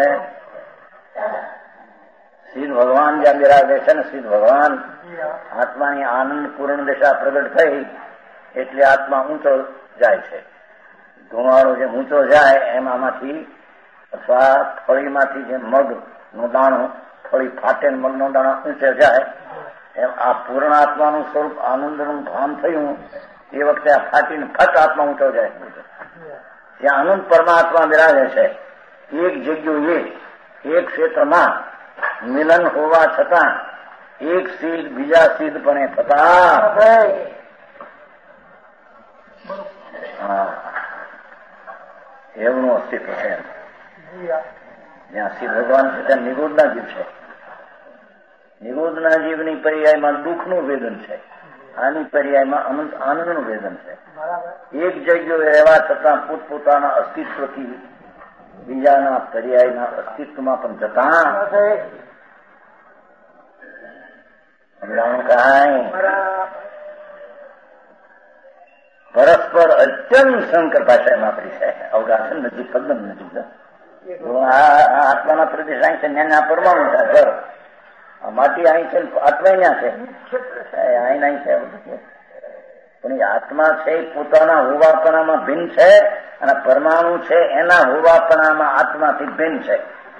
સિદ્ધ ભગવાન જ્યાં બિરાજે છે ને, સિદ્ધ ભગવાન આત્માની આનંદ પૂર્ણ દશા પ્રગટ થઈ એટલે આત્મા ઊંચો જાય છે. ધુમાડો જેમ ઊંચો જાય એમ આમાંથી, અથવા ફળીમાંથી જેમ મગનો દાણો, ફળી ફાટે મગનો દાણો ઊંચે જાય, એમ આ પૂર્ણ આત્માનું સ્વરૂપ આનંદનું ધામ થયું એ વખતે આ ફાટીને ફટ આત્મા ઊંચો જાય. ત્યાં અનંત પરમાત્મા બિરાજે છે. એક જગ્યાએ એક ક્ષેત્રમાં મિલન હોવા છતાં એક સિદ્ધ બીજા સિદ્ધ પણ થતા. એવું અસ્તિત્વ છે. જ્યાં શ્રી ભગવાન છે ત્યાં નિગોદના જીવ છે. નિગોદના જીવની પર્યાયમાં દુઃખનું વેદન છે, આની પર્યાયમાં અનંત આનંદનું વેદન છે. એક જગ્યાએ રહેવા છતાં પોતપોતાના અસ્તિત્વથી બીજાના પર્યાયના અસ્તિત્વમાં પણ જતા પરસ્પર અત્યંત શંકર ભાષામાં વાપરી છે. અવગાહન નજીક, પદમ નજીક. આત્માના પ્રદેશ અહીં છે, ન્યાના પરમાણુ છે, ઘર માટી અહીં છે, આત્મા અહીંયા છે, અહીં નહીં છે. પણ એ આત્મા છે એ પોતાના હોવાપણામાં ભિન્ન છે, અને પરમાણુ છે એના હોવાપણામાં આત્માથી ભિન્ન છે.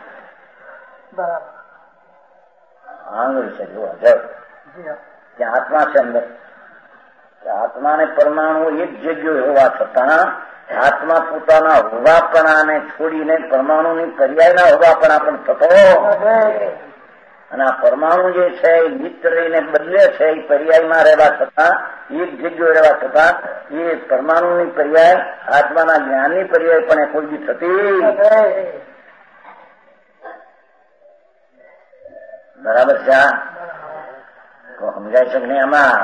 આંગળી છે જો જળ, ત્યાં આત્મા છે અંદર. આત્માને પરમાણુ એક જગ્યાએ હોવા છતાં આત્મા પોતાના હોવાપણાને છોડીને પરમાણુની પર્યાયના હોવાપણા પણ થતો, અને આ પરમાણુ જે છે એ નિત્ય રહીને બદલે છે, એ પર્યાયમાં રહેવા છતાં, એક જગ્યાએ રહેવા છતાં એ પરમાણુની પર્યાય આત્માના જ્ઞાનની પર્યાય પણ એ કોઈ બી થતી. બરાબર છે? તો સમજાય છે કે નહીં આમાં?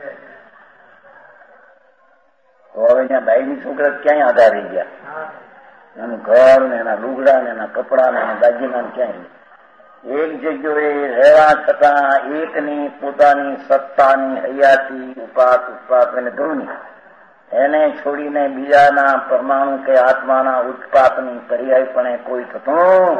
તો હવે ત્યાં બાઈની છોકરા ક્યાંય આધાર રહી ગયા? એનું ઘર ને એના લુગડા ને એના કપડા ને એના દાગીના ક્યાંય એક જગ્યાએ રહેવા છતાં એકની પોતાની સત્તાની હયાતી ઉપાત અને ધ્રુવની એને છોડીને બીજાના પરમાણુ કે આત્માના ઉત્પાદની પર્યાયપણે કોઈ થતું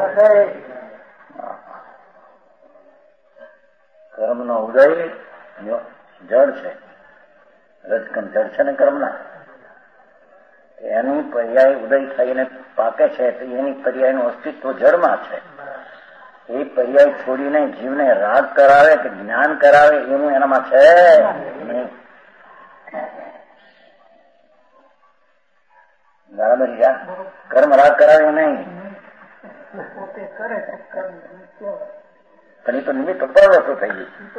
કર્મનો ઉદય જળ છે, રજકણ જળ છે ને કર્મના, એની પર્યાય ઉદય થઈને પાકે છે તો એની પર્યાયનું અસ્તિત્વ જળમાં છે. એ પર્યાય છોડીને જીવને રાગ કરાવે કે જ્ઞાન કરાવે એનું એનામાં છે નહીં. બરાબર છે. કર્મ રાગ કરાવે નહીં, પણ એ તો નિમિત્ત પર વસ્તુ થઈ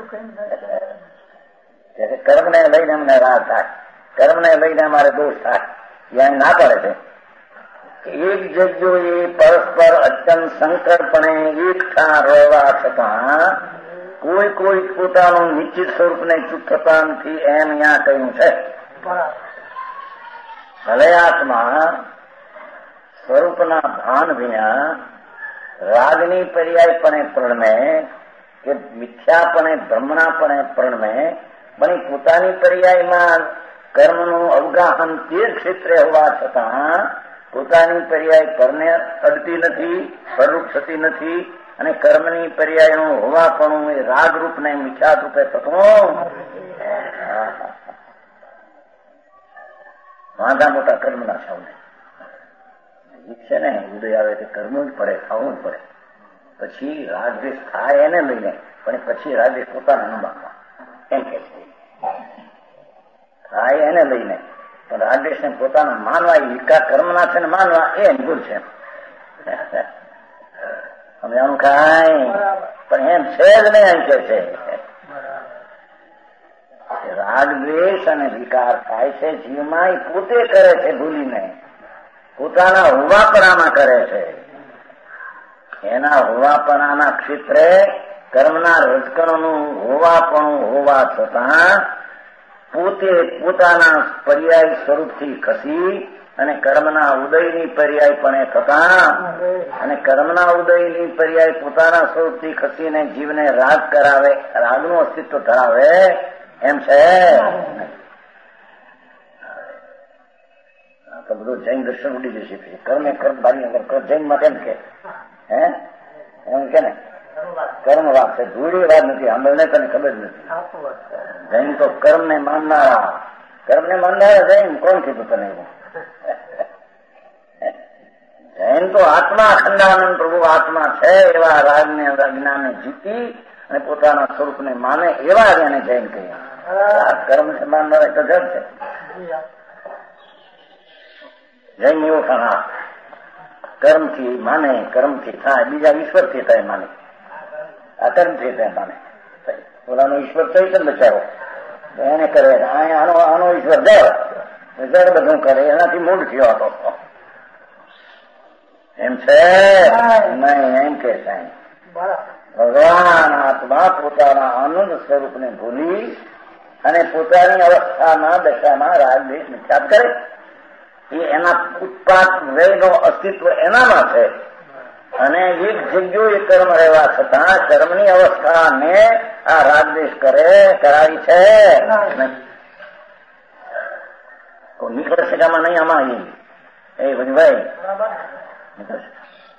ગઈ. કર્મને લઈને અમને રાગ થાય, કર્મને લઈને અમારે દોષ થાય, ત્યાં ના પડે છે. એક જગ્યાએ પરસ્પર અત્યંત સંકટપણે એકઠા રહેવા છતાં કોઈ પોતાનું નિશ્ચિત સ્વરૂપને ચૂક થતા નથી એમ ત્યાં કહ્યું છે. ભલે આત્મા સ્વરૂપના ભાન વિના રાગની પર્યાયપણે પ્રણમે કે મિથ્યાપણે બ્રહ્મણાપણે પ્રણમે, પણ પોતાની પર્યાયમાં કર્મનું અવગાહન તે ક્ષેત્રે હોવા છતાં પોતાની પર્યાય પરને અડતી નથી, સ્વરૂપ થતી નથી, અને કર્મની પર્યાયનું હોવાપણું એ રાગરૂપ ને મિથ્યા રૂપે થતું વાંધા મોટા કર્મના સૌને છે ને ઉદય આવે તે કરવું જ પડે, ખાવું જ પડે. પછી રાગદ્વેષ થાય એને લઈને, પણ પછી રાગદ્વેષ પોતાના ન માનવા એમ કે છે. થાય એને લઈને પણ રાગદ્વેષને પોતાના માનવા એ વિકાર કર્મના છે ને માનવા એ ભૂલ છે. અમે આનું કાંઈ પણ એમ છે જ નહીં એમ કે છે. રાગદ્વેષ અને વિકાર થાય છે જીવમાં, એ પોતે કરે છે ભૂલીને, પોતાના હોવાપણામાં કરે છે. એના હોવાપણાના ક્ષેત્રે કર્મના રજકણોનું હોવાપણું હોવા છતાં પોતે પોતાના પર્યાય સ્વરૂપથી ખસી અને કર્મના ઉદયની પર્યાયપણે થતા અને કર્મના ઉદયની પર્યાય પોતાના સ્વરૂપથી ખસીને જીવને રાગ કરાવે, રાગનું અસ્તિત્વ ધરાવે એમ છે. તો બધું જૈન દર્શન ઉડી જશે. કર્મે કર્મ બારી અંદર જૈનમાં કેમ કે એમ કે ને કર્મ વાત છે, ધૂળી વાત નથી, સાંભળને તને ખબર જ નથી. જૈન તો કર્મને માનનારા જૈન કોણ કીધું તને એવું? જૈન તો આત્મા અખંડાનંદ પ્રભુ આત્મા છે એવા રાગને જ્ઞાનને જીતી અને પોતાના સ્વરૂપને માને એવા એને જૈન કહ્યા. કર્મ માનનારા તો જડ છે. જૈન એવો ખાના કર્મથી માને, કર્મથી થાય, બીજા ઈશ્વરથી થાય માને, આ કર્મથી થાય માને. ઓલાનો ઈશ્વર થઈ છે ને બચારો, એને કરે આનો ઈશ્વર જડ બધું કરે, એનાથી મૂળ થયો હતો એમ છે નહીં. એમ કે સાહેબ ભગવાન આત્મા પોતાના આનંદ સ્વરૂપને ભૂલી અને પોતાની અવસ્થામાં દશામાં રાગદ્વેષ નિખ્યાત કરે. એ એના ઉત્પાદ વયનો અસ્તિત્વ એનામાં છે અને એક જગ્યાએ કર્મ રહેવા છતાં કર્મની અવસ્થાને આ રાગદ્વેષ કરાવી છે. નીકળે છે કે આમાં નહીં, આમાં એ ભાઈ નીકળશે.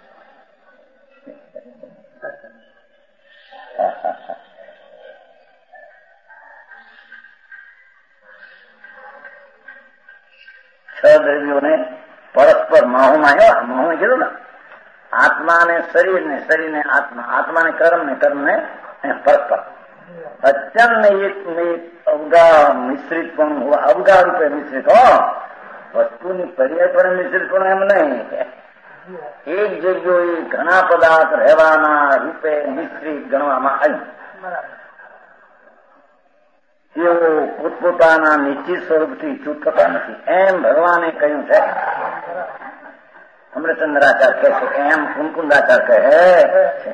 છ દ્રવ્યોને પરસ્પર માહુમાં આવ્યા. માહુ કીધું ને આત્મા ને શરીરને આત્મા, આત્માને કર્મને પરસ્પર અત્યંત એક અવગા મિશ્રિત પણ અવગા રૂપે મિશ્રિત હો, વસ્તુની પર્યાય પણ મિશ્રિત પણ એમ નહીં. એક જગ્યાએ ઘણા પદાર્થ રહેવાના રૂપે મિશ્રિત ગણવામાં આવ્યું. તેઓ પોતપોતાના નિશ્ચિત સ્વરૂપથી ચૂકતા નથી એમ ભગવાને કહ્યું છે. અમૃતચંદ્રાચાર કહે છે, એમ કુમકુંદાચાર કહે છે.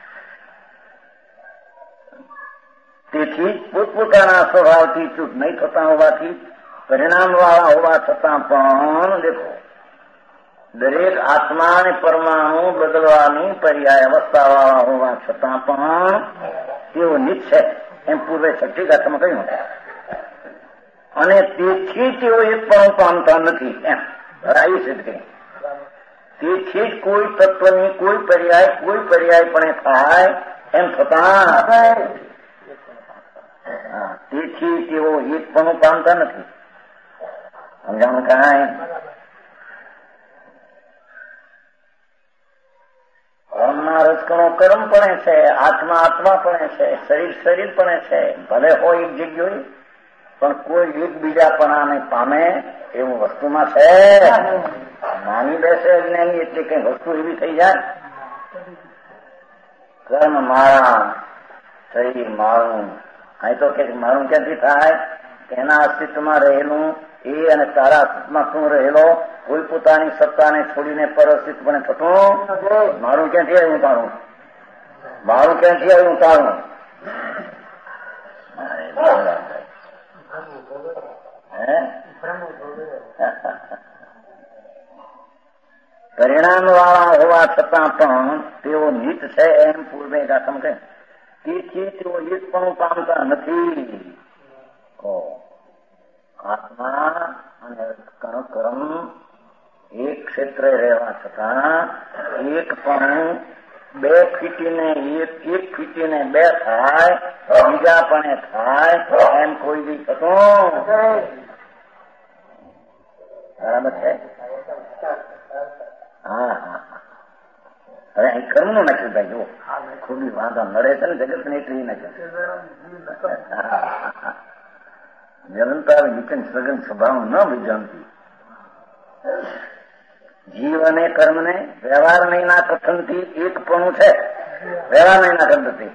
તેથી પોતપોતાના સ્વભાવથી ચૂક નહીં થતા હોવાથી, પરિણામ વાળા હોવા છતાં પણ દેખો દરેક આત્મા અને પરમાણુ બદલવાની પર્યાય અવસ્થા વાળા હોવા છતાં પણ તેઓ નિજ છે એમ પૂર્વે છઠ્ઠી ગાથામાં કહ્યું. અને તેથી તેઓ એક પણ પામતા નથી એમ આવી સિદ્ધિ. તેથી જ કોઈ તત્વની કોઈ પર્યાય પણ થાય એમ થતા તેથી તેઓ એક પણ પામતા નથી. સમજાણું કાંઈ? કર્મના રસકણો કર્મ પણ છે, આત્મા પણ છે, શરીર પણ છે. ભલે હોય એક જગ્યાએ પણ કોઈ એકબીજાપણાને પામે એવું વસ્તુમાં છે. માની બેસે અજ્ઞાની એટલે કઈ વસ્તુ એવી થઈ જાય. કર્મ મારા, શરીર મારું. અહીં તો કે મારું ક્યાંથી થાય? એના અસ્તિત્વમાં રહેલું એ અને તારા અસ્તિત્વમાં શું રહેલો કોઈ પોતાની સત્તાને છોડીને પર અસ્તિત્વને થતું મારું ક્યાંથી આવ્યું તારું? મારું ક્યાંથી આવ્યું તારું? પરિણામ વાળા હોવા છતાં પણ તેઓ નીત છે એમ પૂર્વે ગાથમ કહે. તેથી તેઓ એક પણ પામતા નથી. આત્મા અને કર્મ એક ક્ષેત્રે રહેવા છતાં એક પણ બે ફીટીને એક ફીટીને બે થાય, બીજા પણ થાય એમ કોઈ દી થતું બરાબર છે. હા હવે અહીં કર્મ નું નક્કી ભાઈ જુઓ ખુબી વાંધા નડે છે ને જગત ને એટલી નક્કી નિરંતર વિકન સગન સ્વભાવ ન વિજંતી જીવ અને કર્મ ને વ્યવહાર નહીના કથનથી એક પણ છે. વ્યવહાર નહીના કથનથી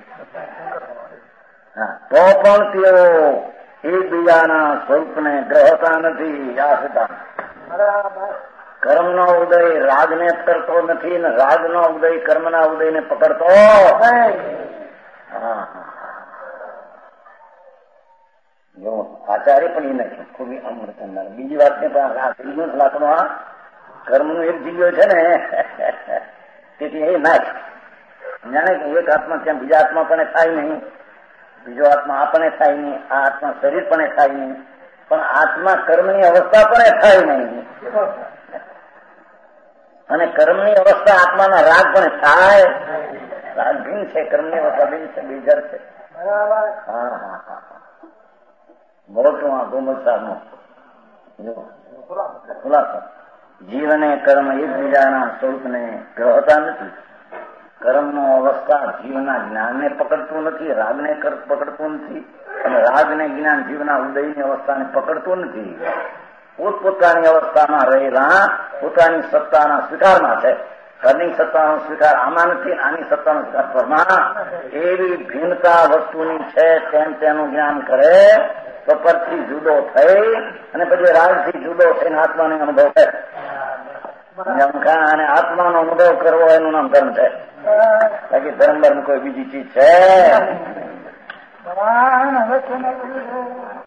તો પણ તેઓ એકબીજાના સ્વરૂપને ગ્રહતા નથી. આ સિદ્ધાંત કર્મનો ઉદય રાગને કરતો નથી ને રાગનો ઉદય કર્મના ઉદયને પકડતો. જો આચાર્ય પણ એ નથી ખુબી અમૃત. બીજી વાત ને પણ આ ત્રીજો લાખનો આ કર્મનો એક જીવ્યો છે ને તેથી એ નાખ જાણે કે એક આત્મા ત્યાં બીજા આત્મા પણ થાય નહીં, બીજો આત્મા આ પણ થાય નહીં, આ આત્મા શરીર પણ થાય નહીં, પણ આત્મા કર્મની અવસ્થા પણ થાય નહીં. અને કર્મની અવસ્થા આત્માના રાગ પણ થાય. રાગ ભિન્ન છે, કર્મની અવસ્થા ભિન્ન છે, બીજર છે. હા મોટું આ ગોમસાનો ખુલાસો. જીવ અને કર્મ એકબીજાના સ્વરૂપને ગ્રહતા નથી. કર્મનો અવસ્થા જીવના જ્ઞાનને પકડતું નથી, રાગને પકડતું નથી, અને રાગને જ્ઞાન જીવના ઉદયની અવસ્થાને પકડતું નથી. પોતપોતાની અવસ્થામાં રહેલા પોતાની સત્તાના સ્વીકારમાં છે. ઘરની સત્તાનો સ્વીકાર આમાં નથી, આની સત્તાનો સ્વીકાર પરમાં. એવી ભિન્નતા વસ્તુની છે તેમ તેનું જ્ઞાન કરે તો પરથી જુદો થઈ અને પછી રાગથી જુદો થઈને આત્માનો અનુભવ કરે. અને આત્માનો અનુભવ કરવો એનું નામ ધર્મ છે. બાકી ધર્મ કોઈ બીજી ચીજ છે.